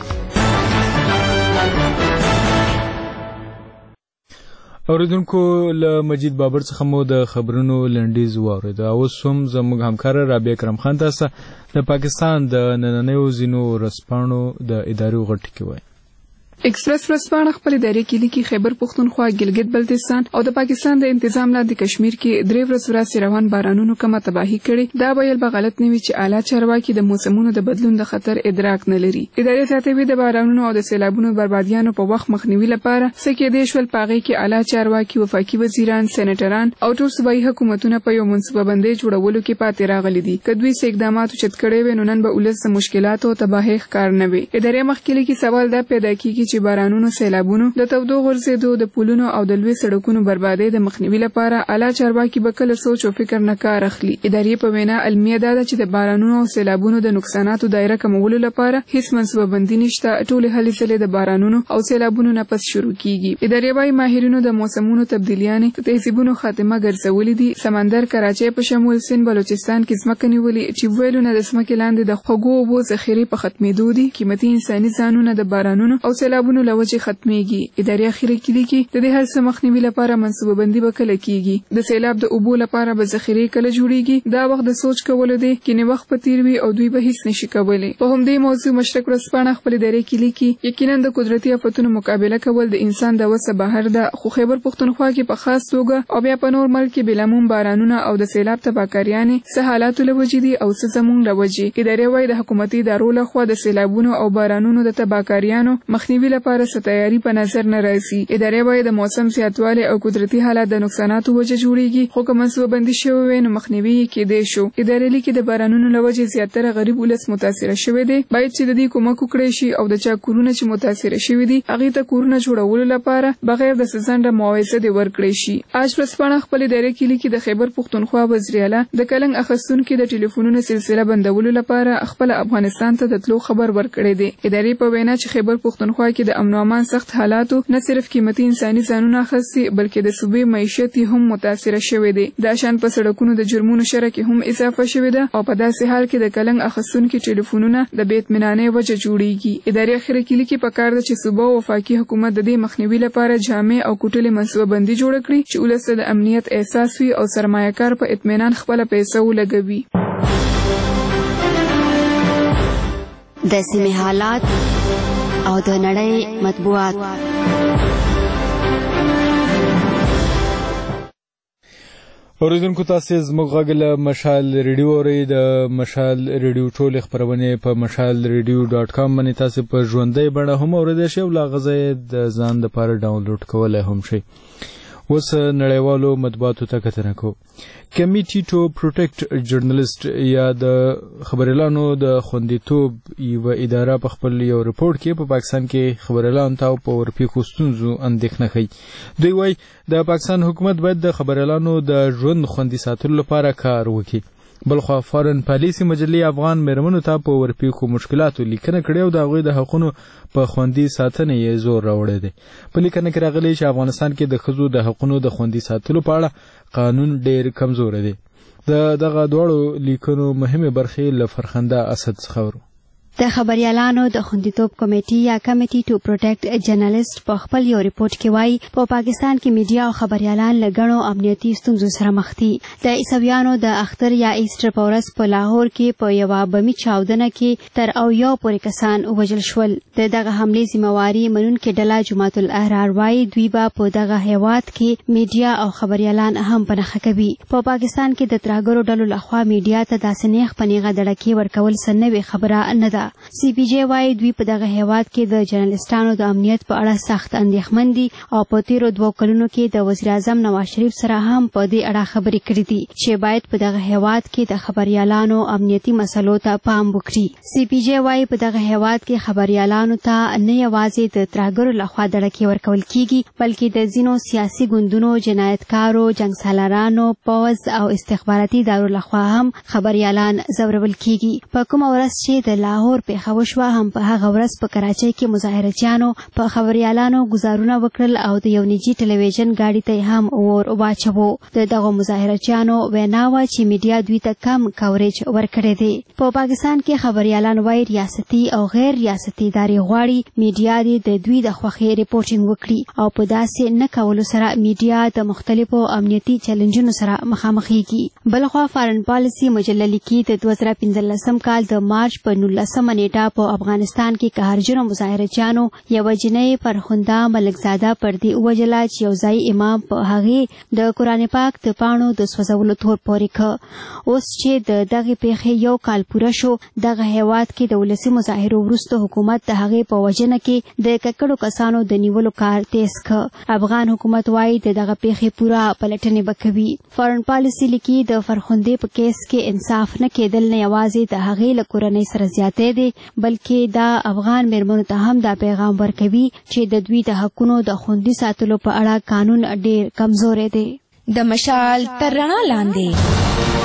اوریدونکو له مجید بابر څخه مو د خبرونو لنډیز واورید. اوس هم زموږ همکار رابعه کرم خان تاسو د پاکستان د نننیو ځینو ورځپاڼو د ادارو غټ کې وایي.
ایکسپریس ورځپاڼه خپل اداري کې لیکي خیبر پښتونخوا ګلګت بلتستان او د پاکستان د انتظام لاندې کشمیر کې 3 ورځې روان بارانونو کومه تباہي کړې. دا ویل به غلط نه وي چې اعلی چارواکي د موسمونو د بدلون د خطر ادراک نه لري. ادارې زیاتوي د بارانونو او د سیلابونو بربادیانو په وخت مخنیوي لپاره څه کېدای شول پاغې کې اعلی چارواکي وفاقي وزیران سېنیټران او ټول صوبایي حکومتونه په یو منصوبه بندۍ جوړولو کې پاتې راغلي دي. کدوې اقداماتو چت کړي وي نو نن به ولس مشکلات او تباہي ښکار نه وي. ادارې مخکې کې سوال دا پیدا کیږي چې بارانونو سیلابونو د تودو غورځېدو د پولونو او د لوی سړکونو بربادۍ د مخنیوي لپاره اعلی چارواکي به کله سوچ او فکر نه کار اخلي. ادارې په وینا علمي ده چې د بارانونو او سیلابونو د نقصاناتو دایره کمولو لپاره هیڅ منصوبه بندي نشته. ټول هلې ځلې د بارانونو او سیلابونو نه پس شروع کیږي. ادارې وايي ماهرینو د موسمونو تبدیلیانې د تهذیبونو خاتمه ګرځولې دي. سمندر کراچۍ په شمول سند بلوچستان کې ځمکه نیولې چې ویلونه د ځمکې لاندې د خوږو اوبو ذخیرې په ختمېدو دي. قیمتي انساني ځانونه د بارانونو او سیلابونو له وجې ختمېږي. ادارې اخیری کې لیکي د دې هر څه مخنیوي لپاره منصوبه بندي به کله کیږي. د سیلاب د اوبو لپاره به ذخیرې کله جوړیږي. دا وخت د سوچ کولو دی کې نه وخت په تیر وي او دوی به هیڅ نشي کولی. په همدې موضوع مشرق ورځپاڼه خپل ادارې کې لیکي یقینا د قدرتي آفتونو مقابله کول د انسان د وسه بهر ده، خو خیبر پښتونخوا کې په خاص توګه او بیا په نور ملک کې بلمون بارانونه او د سیلاب تباکاریانې څه حالاتو له وجې دي او څه زموږ له وجې. ادارې وايي د حکومتي ادارو لخوا د سیلابونو او بارانونو د تباکاریانو مخنیوي لپاره څه تیاری په نظر نه راځي. ادارې وايي د موسم زیاتوالی او قدرتي حالات د نقصاناتو وجه جوړیږي، خو که منصوبه بندي شوی وي نو مخنیوي یې کېدای شو. ادارې لیکي د بارانونو له وجې زیاتره غریب ولس متاثره شوی دی. باید چې د دې کومک وکړی شي او د چا کورونه چې متاثره شوي دي هغې ته کورونه جوړولو لپاره بغیر د څه ځنډه معاوضه دې ورکړی شي. آج ورځپاڼه خپل ادارې کې لیکي د خیبر پښتونخوا وزیر اعلی د کلنګ اخیستونکو د ټلیفونونو سلسله بندولو لپاره خپل افغانستان ته د تلو خبر ورکړی دی. ادارې په وینا چې خیبر پښتونخوا کې د امن او امان سخت حالاتو نه صرف قیمتي انساني ځانونه اخیستي بلکې د صوبې معیشت هم متاثره شوی دی. دا شان په سړکونو د جرمونو شرح کې هم اضافه شوې ده او په داسې حال کې د کلنګ اخیستونکو ټلیفونونه د بې اطمینانۍ وجه جوړیږي. ادارې اخیری کې لیکي پکار ده چې صوبه او وفاقي حکومت د دې مخنیوي لپاره جامع او کوټلې منصوبه بندي جوړ کړي چې ولس ته د امنیت احساس وي او سرمایه‌کار په اطمینان خپل پیسې ولګوي.
د سیمې حالات او د نړۍ مطبوعات.
اوریدونکو تاسو زموږ غږ له مشال ریډیو اورئ. د مشال ریډیو ټولې خپرونې په mashalradio.com باندې تاسو په ژوندۍ بڼه هم اوریدلی شئ او له هغه ځایه د ځان دپاره ډاونلوډ کولی هم شئ. اوس نړیوالو مطبوعاتو ته کتنه کوو. کمیټي ټو پروټیکټ جرنالست یا د خبریالانو د خوندیتوب یوه اداره په خپل یو رپورټ کې په پاکستان کې خبریالانو ته په ورپېښو ستونزو اندېښنه ښیي. دوی وایي د پاکستان حکومت باید د خبریالانو د ژوند خوندي ساتلو لپاره کار وکړي. بلخوا فارن پالیسي مجلې افغان مېرمنو ته په ورپېښو مشکلاتو لیکنه کړې او د هغوی د حقونو په خوندي ساتنې یې زور راوړی دی. په لیکنه کې راغلی چې افغانستان کې د ښځو د حقونو د خوندي ساتلو په اړه قانون ډېر کمزوری دی. د دغه دواړو لیکنو مهمې برخې له فرخنده اسد څخه ورو.
د خبریالانو د خوندیتوب کمیټې یا کمیټي ټو پروټیکټ جرنالست په خپل یو ریپورت کې وایي په پاکستان کې میډیا او خبریالان له ګڼو امنیتي ستونزو سره مخ دي. د عیسویانو د اختر یا ایسټر په ورځ په لاهور کې په یوه بمي چاودنه کې تر 90 پورې کسان ووژل شول. د دغه حملې ذمہواري منونکې ډله جماعت الاحرار وایي دوی به په دغه هیواد کې میډیا او خبریالان هم په نښه کوي. په پاکستان کې د ترهګرو ډلو لخوا میډیا ته داسې نیغ په نیغه دړکې ورکول څه نوې خبره نه ده. سی پی جی وایي دوی په دغه هیواد کې د جرنالستانو د امنیت په اړه سخت اندېښمن دي او په تیرو 2 کلونو کې د وزیر اعظم نواز شریف سره هم په دې اړه خبرې کړې دي چې باید په دغه هیواد کې د خبریالانو امنیتي مسلو ته پام وکړي. سی پی جی وایي په دغه هیواد کې خبریالانو ته نه یوازې د ترهګرو لخوا دړکې ورکول کیږي بلکې د ځینو سیاسي ګوندونو، جنایتکارو، جنګسالارانو، پوځ او استخباراتي ادارو لخوا هم خبریالان ځورول کیږي. په کومه ورځ چې د لاهور پیښه وشوه هم په هغه ورځ په کراچۍ کې مظاهرچیانو په خبریالانو ګزارونه وکړل او د یو نجي ټلویزیون ګاډي ته هم اور واچوه. د دغه مظاهرچیانو وینا وه چې میډیا دوی ته کم کوریج ورکړی دی. په پاکستان کې خبریالان وایي ریاستي او غیر ریاستي ادارې غواړي میډیا دې د دوی د خوښې ریپورټینګ وکړي او په داسې نه کولو سره میډیا د مختلفو امنیتي چیلنجونو سره مخامخېږي. بلخوا فارن پالیسي مجله لیکي د 2015 کال د مارچ په 19 نیټه په افغانستان کې قهرجنو مظاهرچیانو یوه جنۍ فرخنده ملکزاده پردي ووژله چې یو ځایي امام په هغې د قرآن پاک د پاڼو د سوځولو تور پورې کړ. اوس چې د دغې پیښې 1 کال پوره شو دغه هیواد کې د ولسي مظاهرو وروسته حکومت د هغې په وژنه کې د ککړو کسانو د نیولو کار تیز کړ. افغان حکومت وایي د دغه پیښې پوره پلټنې به کوي. فارن پالیسي لیکي د فرخندې په کیس کې انصاف نه کېدل نه یوازې د هغې له کورنۍ سره زیاتی دی بلکې دا افغان مېرمنو ته هم دا پیغام ورکوي چې د دوی د حقونو د خوندي ساتلو په اړه قانون ډېر کمزوری دی.
د مشال تر رڼا لاندې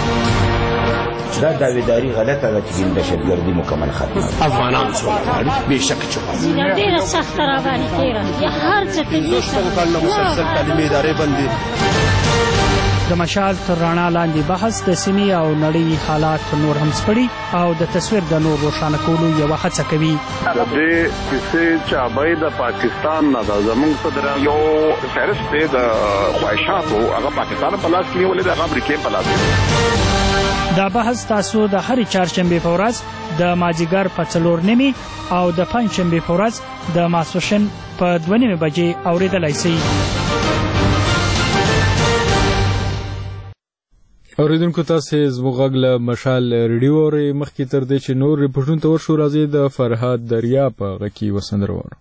دا داویداری غلطه ده چې دهشتګردي مکمل ختمه
افغانان سوله غواړي بېشکه چې غواړي
ډېره سخته راباندې تېره یا هر څه
شپږ کلونه مسلسل تعلیمي ادارې بندي.
د مشال تر رڼا لاندې بحث د سیمې او نړۍ حالات نور هم سپړي او د تصویر د نور روښانه کولو یوه هڅه کوي.
د دې کیسې چابۍ د پاکستان نه ده. زموږ صدران یو فهرست دی د خواهشاتو هغه پاکستان په لاس کې نیولې ده، هغه امریکې په لاس کې.
دا بحث تاسو د هرې چهارشنبې په ورځ د مازدیګر په 4:30 او د پنجشنبې په ورځ د ماسپښین په 2:30 بجې اورېدلی شئ.
اوریدونکو تاسو زموږ غږ له مشال ریډیو اورئ. مخکې تر دې چې نور ریپورټونو ته ورشو راځئ د فرهاد دریا په غږ کې یوه سندره واورو.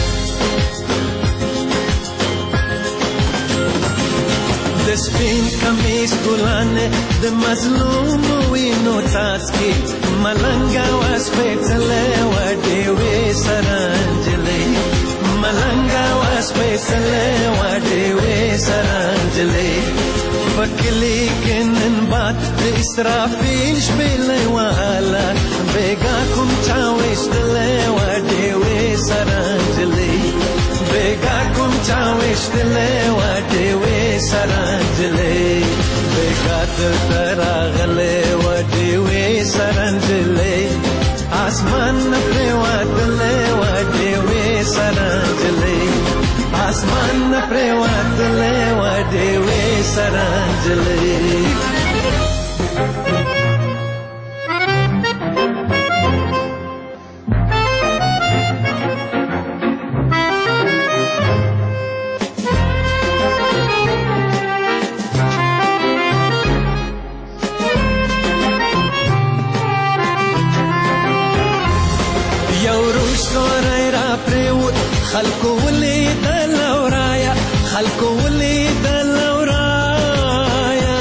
The spin
خمیس ګلان د مظلوم وینو څاڅکي ملنګه وسپېڅلې وډې وې سرانجلې ملنګه وسپېڅلې وډې وې سرانجلې پکلی کې نن باد د اسرافیل شپېلې والا بیګا کوم چا وشتلې وډې وې سرانجلې بیګا کوم چا وشتلې وډې وې سرانجلې بیګا دلته راغلې وډې وې سرانجلې آسمان پرېوتلې وډې وې سرانجلې آسمان پرېوتلې وډې وې سرانجلې خلکو ولیدل ورایا خلکو ولیدل ورایا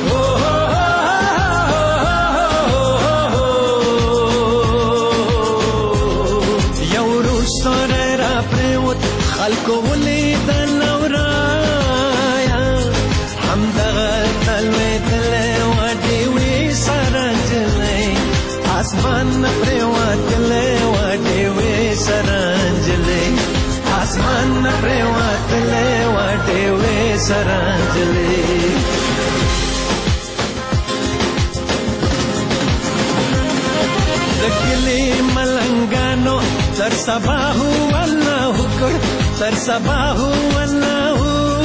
یو روز سره را پریوت خلکو ولیدل ورایا همدغه تلویدلې وډې وې سرانجلې آسمان پریوتلې وډې وې سرانجلې آسمان پرېوتلې وډې وې سرانجلې د کلي ملنګانو تر سبا والله کړ تر سبا والله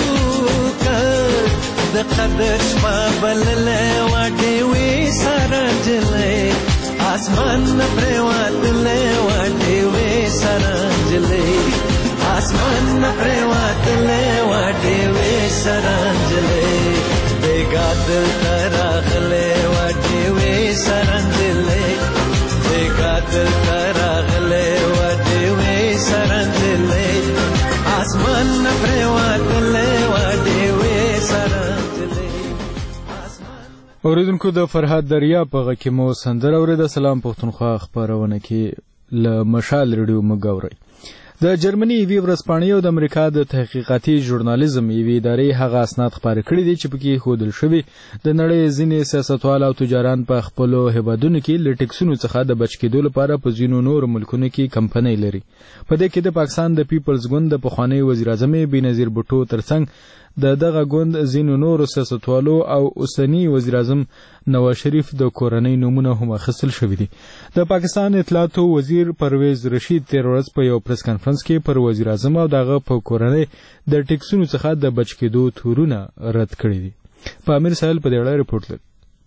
کړ د قدر شپه بللې وډې وې سرانجلې آسمان پرېوتلې وډې وې سرانجلې آسمان پرېوتلې وډې وې سرانجلې بیګا دلته راغلې وډې وې سرانجلې بیګا دلته راغلې وډې وې سرانجلې آسمان پرېوتلې وډې وې سرانجلې
اوریدونکو د فرهاد دریا په غږ کې مو سندره اورېده. سلام پښتونخوا خپرونه کې له مشال ریډیو موږ اورئ. د جرمني یوې ورځپاڼې او د امریکا د تحقیقاتي ژورنالیزم یوې ادارې هغه اسناد خپاره کړي دي چې پکې ښودل شوي د نړۍ ځینې سیاستوال او تجاران په خپلو هیوادونو کې له ټکسونو څخه د بچ کېدو لپاره په ځینو نورو ملکونو کې کمپنۍ لري. په دې کې د پاکستان د پیپلز ګوند د پخواني وزیراعظم بېنظیر بوټو ترڅنګ د دغه ګوند ځینو نورو سیاستوالو او اوسني وزیراعظم نواز شریف د کورنۍ نومونه هم اخیستل شوي دي. د پاکستان اطلاعاتو وزیر پرویز رشید تېره ورځ په یو پریس کانفرنس کې پر وزیراعظم او دغه په کورنۍ د ټکسونو څخه د بچ کېدو تورونه رد کړي دي. په امیر ساحل په دې اړه رپورټ لري.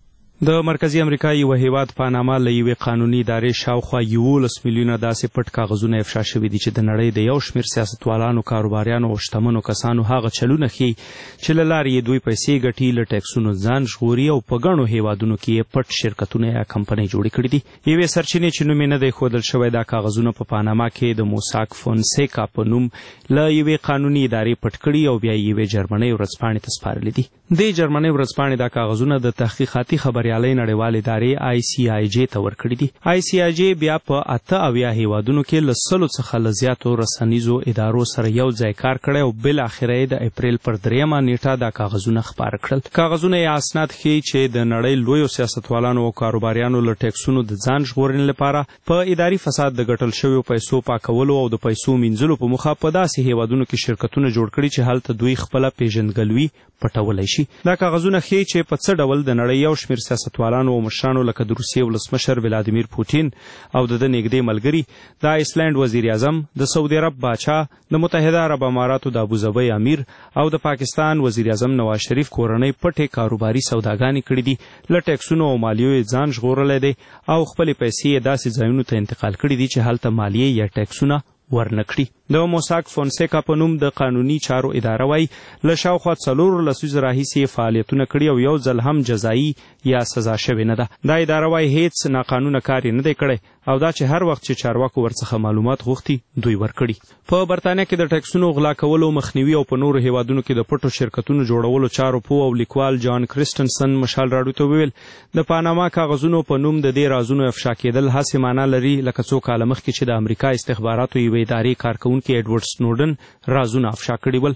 د مرکزی امریکا یو هیواد پاناما له یوې قانوني ادارې شاوخوا 11 میلیونه داسې پټ کاغذونه افشا شوي دي چې د نړۍ د یو شمېر سیاستوالانو کاروباریانو او شتمنو کسانو هغه چلونه ښیي چې له لارې یې دوی پیسې ګټي له ټکسونو ځان ژغوري او په ګڼو هیوادونو کې یې پټ شرکتونه یا کمپنۍ جوړې کړي دي. یوې سرچینې چې نوم یې نه دی ښودل شوی دا کاغذونه په پاناما کې د موساک فونسیکا په نوم له یوې قانوني ادارې پټ کړي او بیا یوې جرمنۍ ورځپاڼې ته سپارلي دي. دې جرمنۍ ورځپاڼې دا کاغذونه د تحقیقاتي خبریالۍ نړیوالې ادارې ICIJ ته ورکړي دي. ICIJ بیا په 88 هیوادونو کې له 100 څخه له زیاتو رسنیزو ادارو سره یو ځای کار کړی او بالاخره یې د اپریل پر 3 نیټه دا کاغذونه خپاره کړل. کاغذونه یې اسناد ښیي چې د نړۍ لویو سیاستوالانو او کاروباریانو له ټکسونو د ځان ژغورنې لپاره په اداري فساد د ګټل شویو پیسو پاکولو او د پیسو مینځلو په موخه په داسې هیوادونو کې شرکتونه جوړ کړي چې هلته دوی خپله پیژندګلوي پټولی شي. دا کاغذونه ښیي چې په څه ډول د نړۍ یو شمېر سیاستوالانو او مشرانو لکه د روسیې ولسمشر ولادیمیر پوتین او د نږدې ملګري د آیسلینډ وزیر اعظم د سعودي عرب باچا د متحده عرب اماراتو د ابوظبي امیر او د پاکستان وزیر اعظم نواز شریف کورنۍ پټې کاروباري سوداګانې کړي دي. له ټکسونو او مالیو یې ځان ژغورلی دی او خپلې پیسې یې داسې ځایونو ته انتقال کړي دي چې هلته مالیې یا ټکسونه ورنکړي. د موساک فونسیکا په نوم د قانوني چارو اداره وایي له شاوخوا 4 لسیزو راهیسې فعالیتونه کړي او یو ځل هم جزایي یا سزا شوې نه ده. دا اداره وایي هیڅ ناقانونه کار یې نه دی کړی او دا چې هر وخت چې چارواکو ورڅخه معلومات غوښتي دوی ورکړي. په برتانیا کې د ټکسونو غلا کولو مخنیوي او په نورو هیوادونو کې د پټو شرکتونو جوړولو چارو پوه او لیکوال جان کریسټنسن مشال راډیو ته وویل د پاناما کاغذونو په نوم د دې رازونو افشا کېدل هسې معنا لري لکه څو کاله مخکې چې د امریکا استخباراتو یوې ادارې کارکوونکي ایډورډ سنوډن رازونه افشا کړي ول.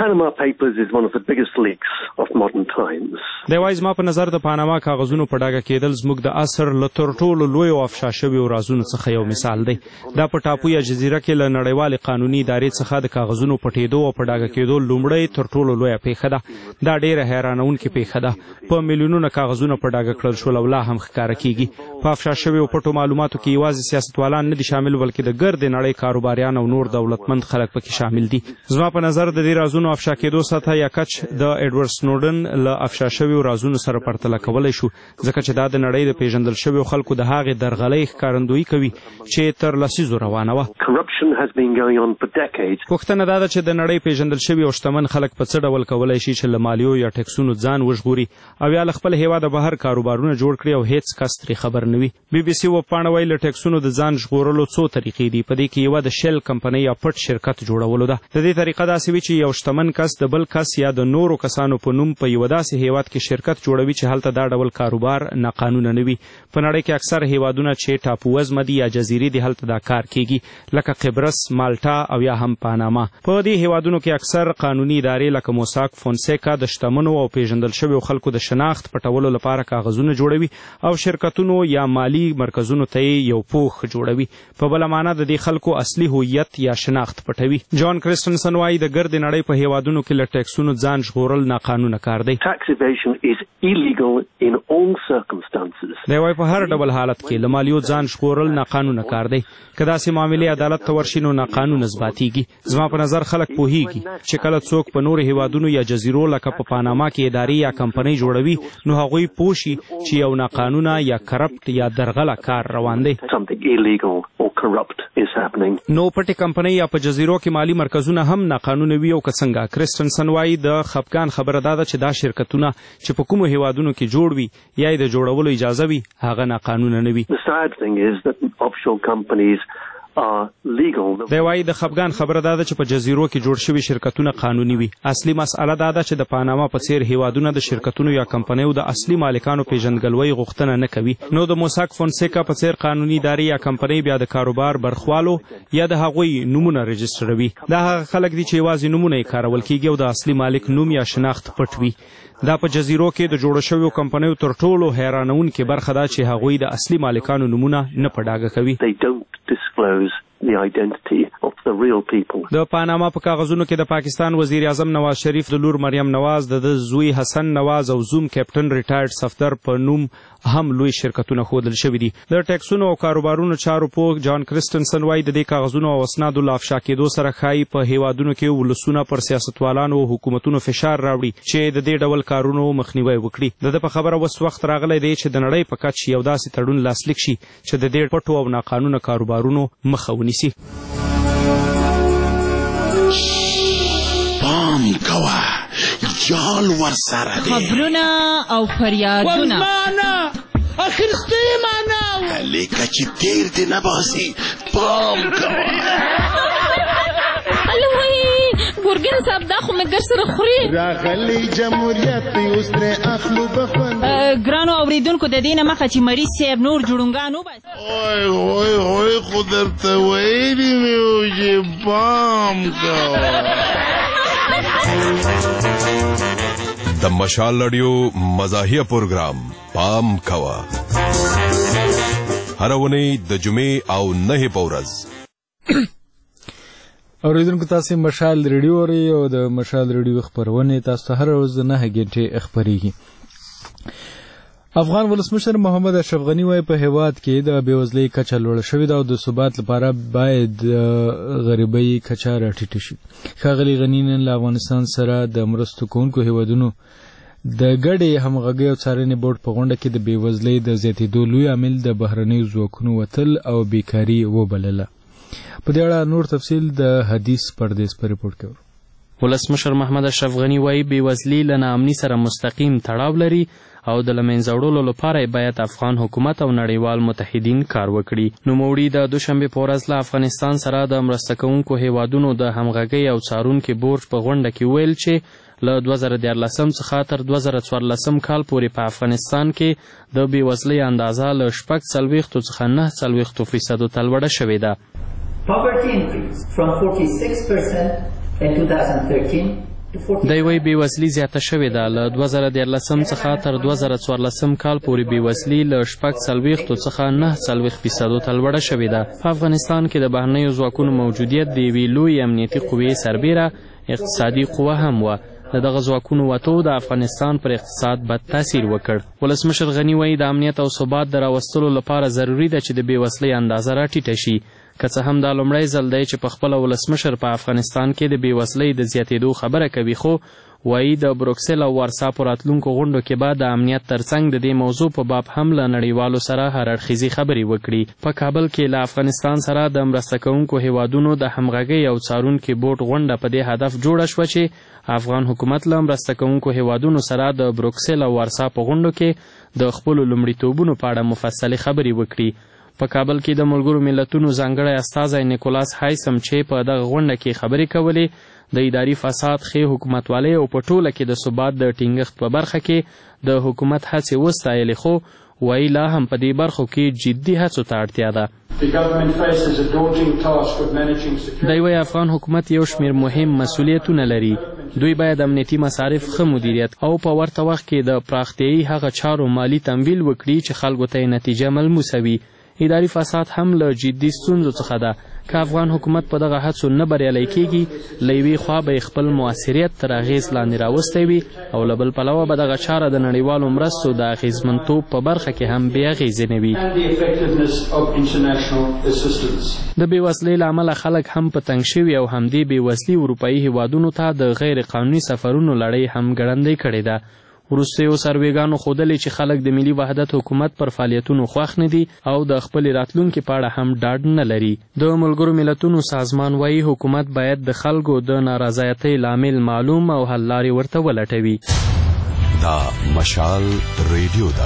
دی وایي زما په نظر د پاناما کاغذونو په ډاګه کېدل زموږ د عصر له تر ټولو لویو افشا شویو رازونو څخه یو مثال دی. دا په ټاپو یا جزیره کې له نړیوالې قانوني ادارې څخه د کاغذونو پټېدو او په ډاګه کېدو لومړی تر ټولو لویه پیښه ده. دا ډېره حیرانونکې پیښه ده. په میلیونونه کاغذونه په ډاګه کړل شول او لا هم ښکاره کېږي. په افشا شویو پټو معلوماتو کې یوازې سیاستوالان نه دي شامل بلکې د ګردې نړۍ کاروباریان او نور دولتمند خلک پکې شامل دي. زما په نظر د دې رازونو افشا کېدو سطحه یا کچ د ایډورډ سنوډن له افشا شویو رازونو سره پرتله کولی شو ځکه چې دا د نړۍ د پیژندل شویو خلکو د هغې درغلۍ ښکارندویي کوي چې تر لسیزو روانه وه. پوښتنه دا ده چې د نړۍ پیژندل شوي او شتمن خلک په څه ډول کولی شي چې له مالیو یا ټکسونو ځان وژغوري او یا له خپل هیواده بهر کاروبارونه جوړ کړي او هیڅ کس ترې خبر نه وي. بي بي سي وپاڼه وایي له ټکسونو د ځان ژغورلو څو طریقې دي. په دې کې یوه د شل کمپنۍ یا پټ شرکت جوړولو ده. د دې طریقه داسې وي چې یو شتمن کس د بل کس یا د نورو کسانو په نوم په یوه داسې هیواد کې شرکت جوړوي چې هلته دا ډول کاروبار ناقانونه نه وي. په نړۍ کې اکثر هیوادونه چې ټاپووزمه دي یا جزیرې دي هلته دا کار کیږي لکه قبرس، مالټا او یا هم پاناما. په دې هیوادونو کې اکثر قانوني ادارې لکه موساک فونسیکا د شتمنو او پیژندل شویو خلکو د شناخت پټولو لپاره کاغذونه جوړوي او شرکتونو یا مالی مرکزونو ته یو پوښ جوړوي. په بله معنا د دې خلکو اصلي هویت یا شناخت پټوي. جان کریسټنسن وایي د ګردې نړۍ په هیوادونو کې له ټکسونو ځان ژغورل ناقانونه کار دی. دی وایي په هر ډول حالت کې له مالیو ځان ژغورل ناقانونه کار دی. که داسې معاملې عدالت ته ورشي نو ناقانونه ثباتېږي. زما په نظر خلک پوهیږي چې کله څوک په نورو هیوادونو یا جزیرو لکه په پاناما کې ادارې یا کمپنۍ جوړوي نو هغوی پوه شي چې یو ناقانونه یا کرپټ یا درغله کار روان دی. نو پټې کمپنۍ یا په جزیرو کې مالی مرکزونه هم ناقانونه وي او که څنګه. کریسټنسن وایي د خفګان خبره دا ده چې دا شرکتونه چې په کومو هیوادونو کې جوړ وي یا یې د جوړولو اجازه وي هغه ناقانونه نه وي. دی وایي د خفګان خبره دا ده چې په جزیرو کې جوړ شوي شرکتونه قانوني وي. اصلي مسئله دا ده چې د پاناما په څیر هیوادونه د شرکتونو یا کمپنیو د اصلي مالکانو پیژندګلوۍ غوښتنه نه کوي. نو د موساک فونسیکا په څیر قانوني ادارې یا کمپنۍ بیا د کاروبار برخوالو یا د هغوی نومونه رجسټروي. دا هغه خلک دي چې یوازې نومونه یې کارول کیږي او د اصلي مالک نوم یا شناخت پټ وي. دا په جزیرو کې د جوړ شویو کمپنیو تر ټولو حیرانونکې برخه ده چې هغوی د اصلي مالکانو نومونه نه په ډاګه کوي. د پاناما په کاغذونو کې د پاکستان وزیر اعظم نواز شریف د لور مریم نواز د زوی حسن نواز او زوم کیپټن ریټایرډ صفدر په نوم هم لوی شرکتونه ښودل شوي دي. د ټکسونو او کاروبارونو چارو پوه جان کریسټنسن وایي د دې کاغذونو او اسنادو له افشا کېدو سره ښایي په هیوادونو کې ولسونه پر سیاستوالانو او حکومتونو فشار راوړي چې د دې ډول کارونو مخنیوی وکړي. د ده په خبره اوس وخت راغلی دی چې د نړۍ په کچ یو داسې تړون لاسلیک شي چې د دې پټو او ناقانونه کاروبارونو مخه ونیسي.
پام کوه جال ورسره دی
خبرونه او فریادونه
اخر سته معنا لیکه چې تیر دی نباسي پام کوه.
ګورګین صاحب دا خو مې ګر سره خوري
راغلی جمهوریت اوس ترې اخلو بخون.
ګرانو اورېدونکو د دې نه مخه چې مریض صاحب نور جوړونګان وباسي
اوی خو درته ویلي مې و چې پام کوه.
د مشال رادیو مزاحیه پروګرام پام کوه هر اونۍ د جمعې او 9 په ورځ.
اوریدونکو تاسو مشال رادیو اورئ او د مشال رادیو خبرونه تاسو هر ورځ 9 غنټې خبريږي. افغان ولسمشر محمد اشرف غنی وايي په هیواد کې د بېوزلۍ کچه لوړه شوې ده او د ثبات لپاره باید غریبۍ کچه راټیټه شي. ښاغلي غني نن له افغانستان سره د مرستو کوونکو هیوادونو د ګډې همغږۍ او څارنې بورډ په غونډه کې د بېوزلۍ د زیاتېدو لوی عامل د بهرنیو ځواکونو وتل او بیکاري وبلله. په دې اړه نور تفصیل د حدیث پردیس په ریپورت کې
ولسمشر محمد اشرف غنی وایي بېوزلي له ناامني سره مستقیم تړاو لري او د له منځه وړلو لپاره باید افغان حکومت او نړیوال متحدین کار وکړي. نوموړي د دوشنبې په ورځ له افغانستان سره د مرسته کوونکو هیوادونو د همغږۍ او څارونکي بورډ په غونډه کې ویل چې له 2014 څخه تر 2014 کال پورې په افغانستان کې د بېوزلۍ اندازه له 40% څخه 49% ته لوړه شوې ده.
Poverty increased from 46% in 2013
دی وایي بېوزلي زیاته شوې ده. له 2014 څخه تر 2014 کال پورې بېوزلي له 40% څخه 49% ته لوړه شوې ده. په افغانستان کې د بهرنیو ځواکونو موجودیت د یوې لویې امنیتي قوې سربیره اقتصادي قوه هم وه. د دغه ځواکونو وتو د افغانستان پر اقتصاد بد تاثیر وکړ. ولسمشر غني وایي د امنیت او ثبات د راوستلو لپاره ضروري ده چې د بېوزلۍ اندازه راټیټه شي. که څه هم دا لومړی ځل دی چې په خپله ولسمشر په افغانستان کې د بېوزلۍ د زیاتېدو خبره کوي، خو وایي د بروکسل او وارسا په راتلونکو غونډو کې به د امنیت ترڅنګ د دې موضوع په باب هم له نړیوالو سره هر اړخیزې خبرې وکړي. په کابل کې له افغانستان سره د مرسته کوونکو هیوادونو د همغږۍ او څارونکي بورډ غونډه په دې هدف جوړه شوه چې افغان حکومت له مرسته کوونکو هیوادونو سره د بروکسل او وارسا په غونډو کې د خپلو لومړیتوبونو په اړه مفصلې خبرې وکړي. په کابل کې د ملګرو ملتونو ځانګړی استازی نیکولاس هایسم چې په دغه غونډه کې خبرې کولې د اداري فساد، ښې حکومتوالۍ او په ټوله کې د ثبات د ټینګښت په برخه کې د حکومت هڅې وستایلې، خو وایي لا هم په دې برخو کې جدي هڅو ته اړتیا ده. دی وایي افغان حکومت یو شمېر مهم مسؤلیتونه لري. دوی باید امنیتي مصارف ښه مدیریت او په ورته وخت کې د پراختیایي هغه چارو مالي تمویل وکړي چې خلکو ته یې نتیجه ملموسه وي. اداري فساد هم له جدي ستونزو څخه ده. که افغان حکومت په دغه هڅو نه بریالی کیږي، له یوې خوا به خپل موثریت تر اغېز لاندې راوستی وي او له بل پلوه به دغه چاره د نړیوالو مرستو د اغېزمنتوب په برخه کې هم بې اغېزې نه وي. د بېوزلۍ له امله خلک هم په تنګ شوي او همدې بېوزلي اروپایي هیوادونو ته د غیر قانوني سفرونو لړۍ هم ګړندۍ کړې ده. وروستیو سروېګانو ښودلې چې خلک د ملي وحدت حکومت پر فعالیتونو خوښ نه دي او د خپلې راتلونکي په اړه هم ډاډ نه لري. د ملګرو ملتونو سازمان وایي حکومت باید د خلکو د نارضایتۍ لامل معلوم او حل لارې ورته ولټوي.
دا مشال ریډیو ده.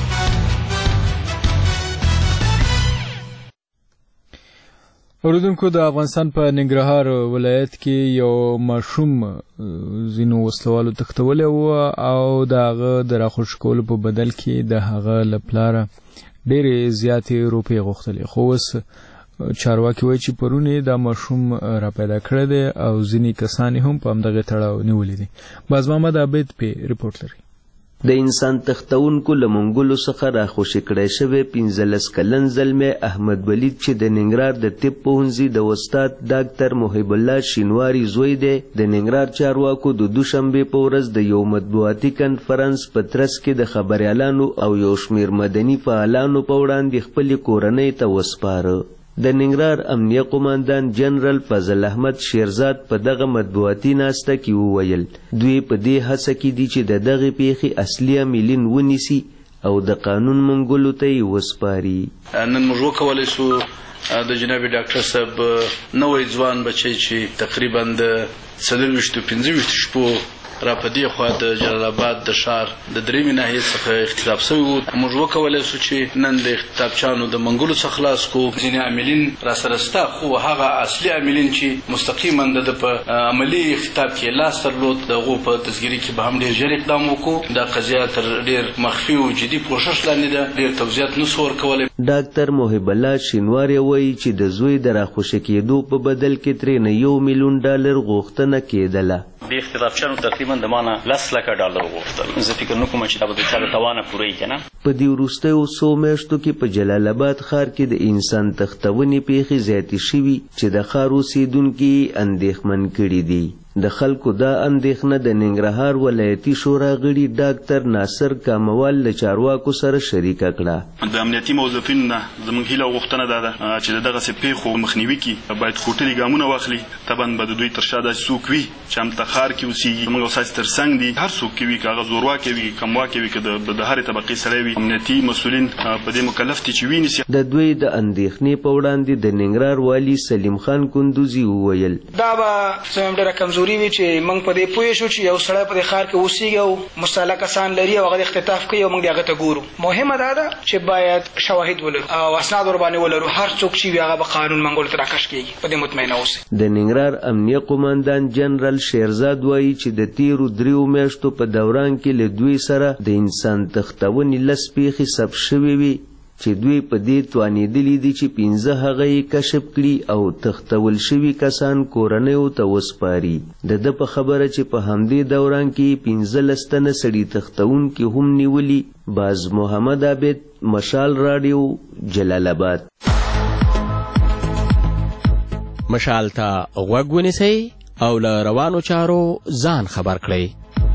اوریدونکو، د افغانستان په ننګرهار ولایت کې یو ماشوم ځینو وسلوالو تښتولی و او د هغه د راخوش کولو په بدل کې د هغه له پلاره ډېرې زیاتې روپۍ غوښتلې، خو اوس چارواکي وایي چې پرون یې دا ماشوم را پیدا کړی دی او ځینې کسان هم په همدغې تړاو نیولي دي. باز محمد عابد پې رپورټ لري.
د انسان تښتونکو له منګولو څخه راخوشي کړی شوی 15 کلن زلمی احمد ولید چې د ننګرهار د طب پوهنځي د استاد ډاکټر محب الله شینواري زوی دی، د ننګرهار چارواکو د دوشنبې په ورځ د یو مطبوعاتي کنفرانس په ترڅ کې د خبریالانو او یو شمېر مدني فعالانو په وړاندې خپلې کورنۍ ته وسپاره. د ننګرهار امنیه قماندان جنرال فضل احمد شیرزاد په دغه مطبوعاتي ناسته کې وویل دوی په دې هڅه کې دي چې د دغې پیښې اصلي عاملین ونیسي او د قانون منګولو ته یې وسپاري.
نن موږ وکولی سو د جناب ډاکټر صاحب نوی ځوان بچی چې تقریبا د 24-25 شپو را په دې خوا د جلال آباد د ښار د درېیمې ناحیې څخه اختطاف سوی و. موږ وکولی سو چې نن د اختطافچیانو د منګولو څخه خلاص کړو. ځینې عاملین راسره شته، خو هغه اصلي عاملین چې مستقیما د په عملي اختطاف کې لاس درلود د هغو په تذکیري کې به هم ډېر ژر اقدام وکړو. دا قضیه تر ډېر مخفي او جدي پوښښ لاندې ده، ډېر توضیحات نسو ورکولی.
ډاکټر محب الله شینواري وایي چې د زوی د راخوشي کېدو په بدل کې ترېنه $1 ملیون غوښتنه کېدله.
د اختطافچیانو تقریبا د مانه $10,00,000 غوښتل. زه فکر نه کوم چې دا به د چا د توانه پوره یي که نه.
په دې وروستیو څو میاشتو کې په جلال آباد ښار کې د انسان تښتونې پیښې زیاتې شوي چې د ښار اوسېدونکي اندېښمن کړي دي. د خلکو دا اندېښنه د ننګرهار ولایتي شورا غړي ډاکټر ناصر کاموال له چارواکو سره شریکه کړه.
د امنیتي موظفین نه زموږ هیله او غوښتنه دا ده چې دغسې پیښو مخنیوي کړي، باید خوټلي ګامونه واخلي. طبعا به د دوی تر شا داسې څوک وي چې همدلته ښار کې اوسېږي، زموږ اساسي تر څنګ دي. هر څوک کې وي، که هغه زورواکی وي کمواکی وي، که د هرې طبقې سړی وي، امنیتي مسؤلین په دې مکلف دي چې وینیسي.
د دوی د اندېښنې په وړاندې د ننګرهار والي سلیم خان کندوزي وویل
دا به زموږ ډېره کمزوري وي چې موږ په دې پوه شو چې یو سړی په دې ښار کې اوسېږي او مستعله کسان لري او هغه د اختطاف کوي او موږ د هغه ته ګورو. مهمه دا ده چې باید شواهد ولرو او اسناد ورباندې ولرو. هر څوک چې وي هغه به قانون منګولو ته راکش کېږي، په دې مطمئنه اوسئ.
د ننګرهار امنیه قوماندان جنرال شیرزاد وایي چې د تیرو 3 میاشتو په دوران کې له دوی سره د انسان تښتونې 10 پیښې ثبت شوې وي چې دوی په دې توانېدلي دي چې 15 هغه یې کشف کړي او تښتول شوي کسان کورنیو ته وسپاري. د ده په خبره چې په همدې دوران کې 15 تنه سړي تښتونکي هم نیولي. باز محمد عابد، مشال راډیو، جلال آباد.
مشال ته غوږ ونیسئ او له روانو چارو ځان خبر کړئ.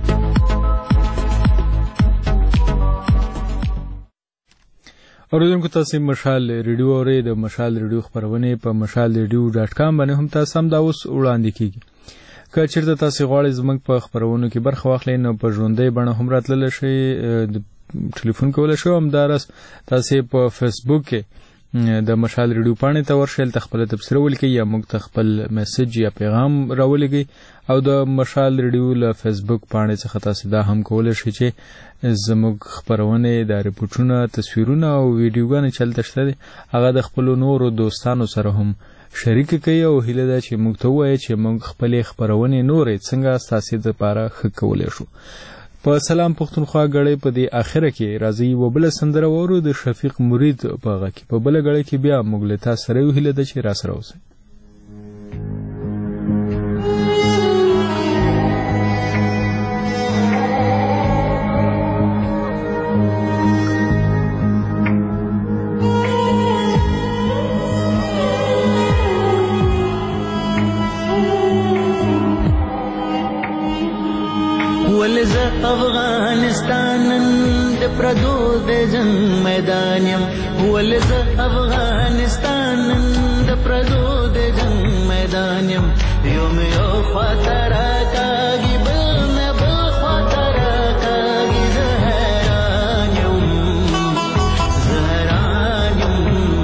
اوریدونکو تاسو مشال ریډیو اورئ. د مشال ریډیو خپرونې په mashalradio.com باندې هم تاسو هم دا اوس وړاندې کیږي. که چېرته تاسو غواړئ زموږ په خپرونو کې برخه واخلئ نو په ژوندۍ بڼه هم راتللی شئ، ټلیفون کولی شئ. همداراز تاسو په فیسبوک کې د مشال ریډیو پاڼې ته ورشئ، هلته خپله تبصره ولیکئ یا موږ ته خپل میسج یا پیغام راولیږئ. او د مشال ریډیو له فیسبوک پاڼې څخه تاسو دا هم کولی شئ چې زموږ خپرونې د ریپورټونه، تصویرونه او ویډیوګانې چې هلته شته دي هغه د خپلو نورو دوستانو سره هم شریک کوي. او هیله ده چې موږ ته ووایي چې موږ خپلې خپرونې نورې څنګه ستاسې دپاره ښه کولی شو. په سلام پښتونخوا غړی په دې اخره کې راځي یوه بله سندره واورو د شفیق مرید په غږ کې. په بله غړی کې بیا موږ له تاسو سره یو هیله ده چې راسره اوسئ.
افغانستان د پردو د جنگ میدان یم، ولې زه افغانستان د پردو د جنگ میدان یم. یو خواته راکاږي بل نه بل خواته راکاږي. زه حیران یم،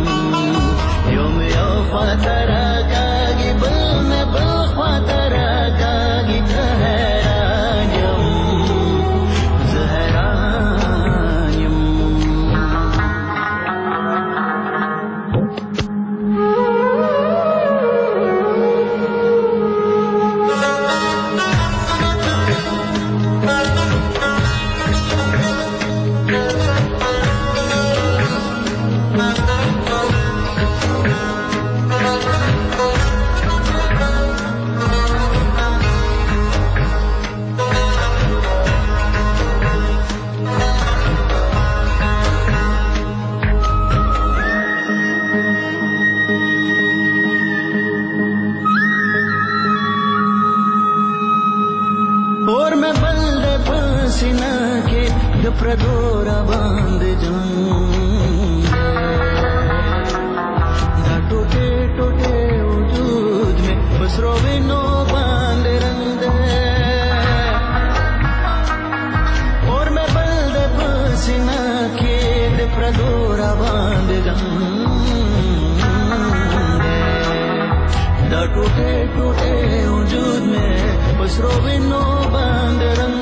یو خواته راکاږي بل نه بل خواته راکاږي. زه حیران یم. پردو را باندې جنگ دا ټوټه ټوټه وجود میں بسرو وینو باندې رنگ اور میں بل د پسینا کې د پردو را باندې جنگ دا ټوټه ټوټه وجود میں بسرو وینو باندې رنگ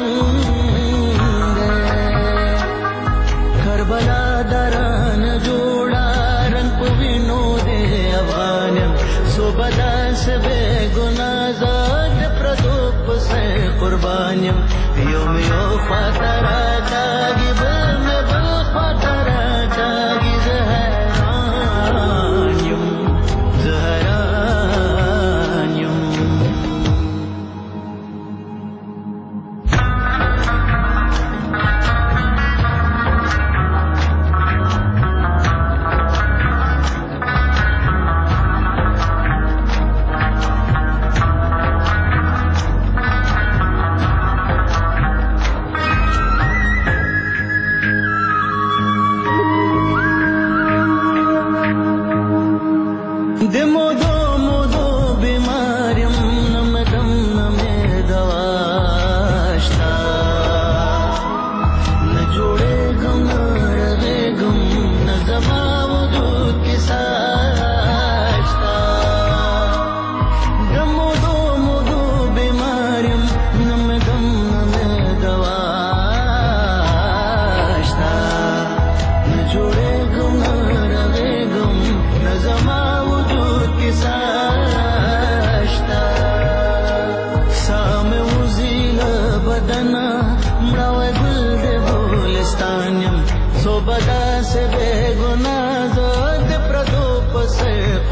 کربلا دران جوړا رن پوینو دے افغانم صوبدا سے بے گناہ زاد پردو پسے قربانیم. یو خاطرہ کاگی بل میں بل خاطرہ کاگی. زہرانیم زہرانیم.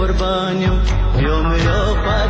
قربان یم یو مې یو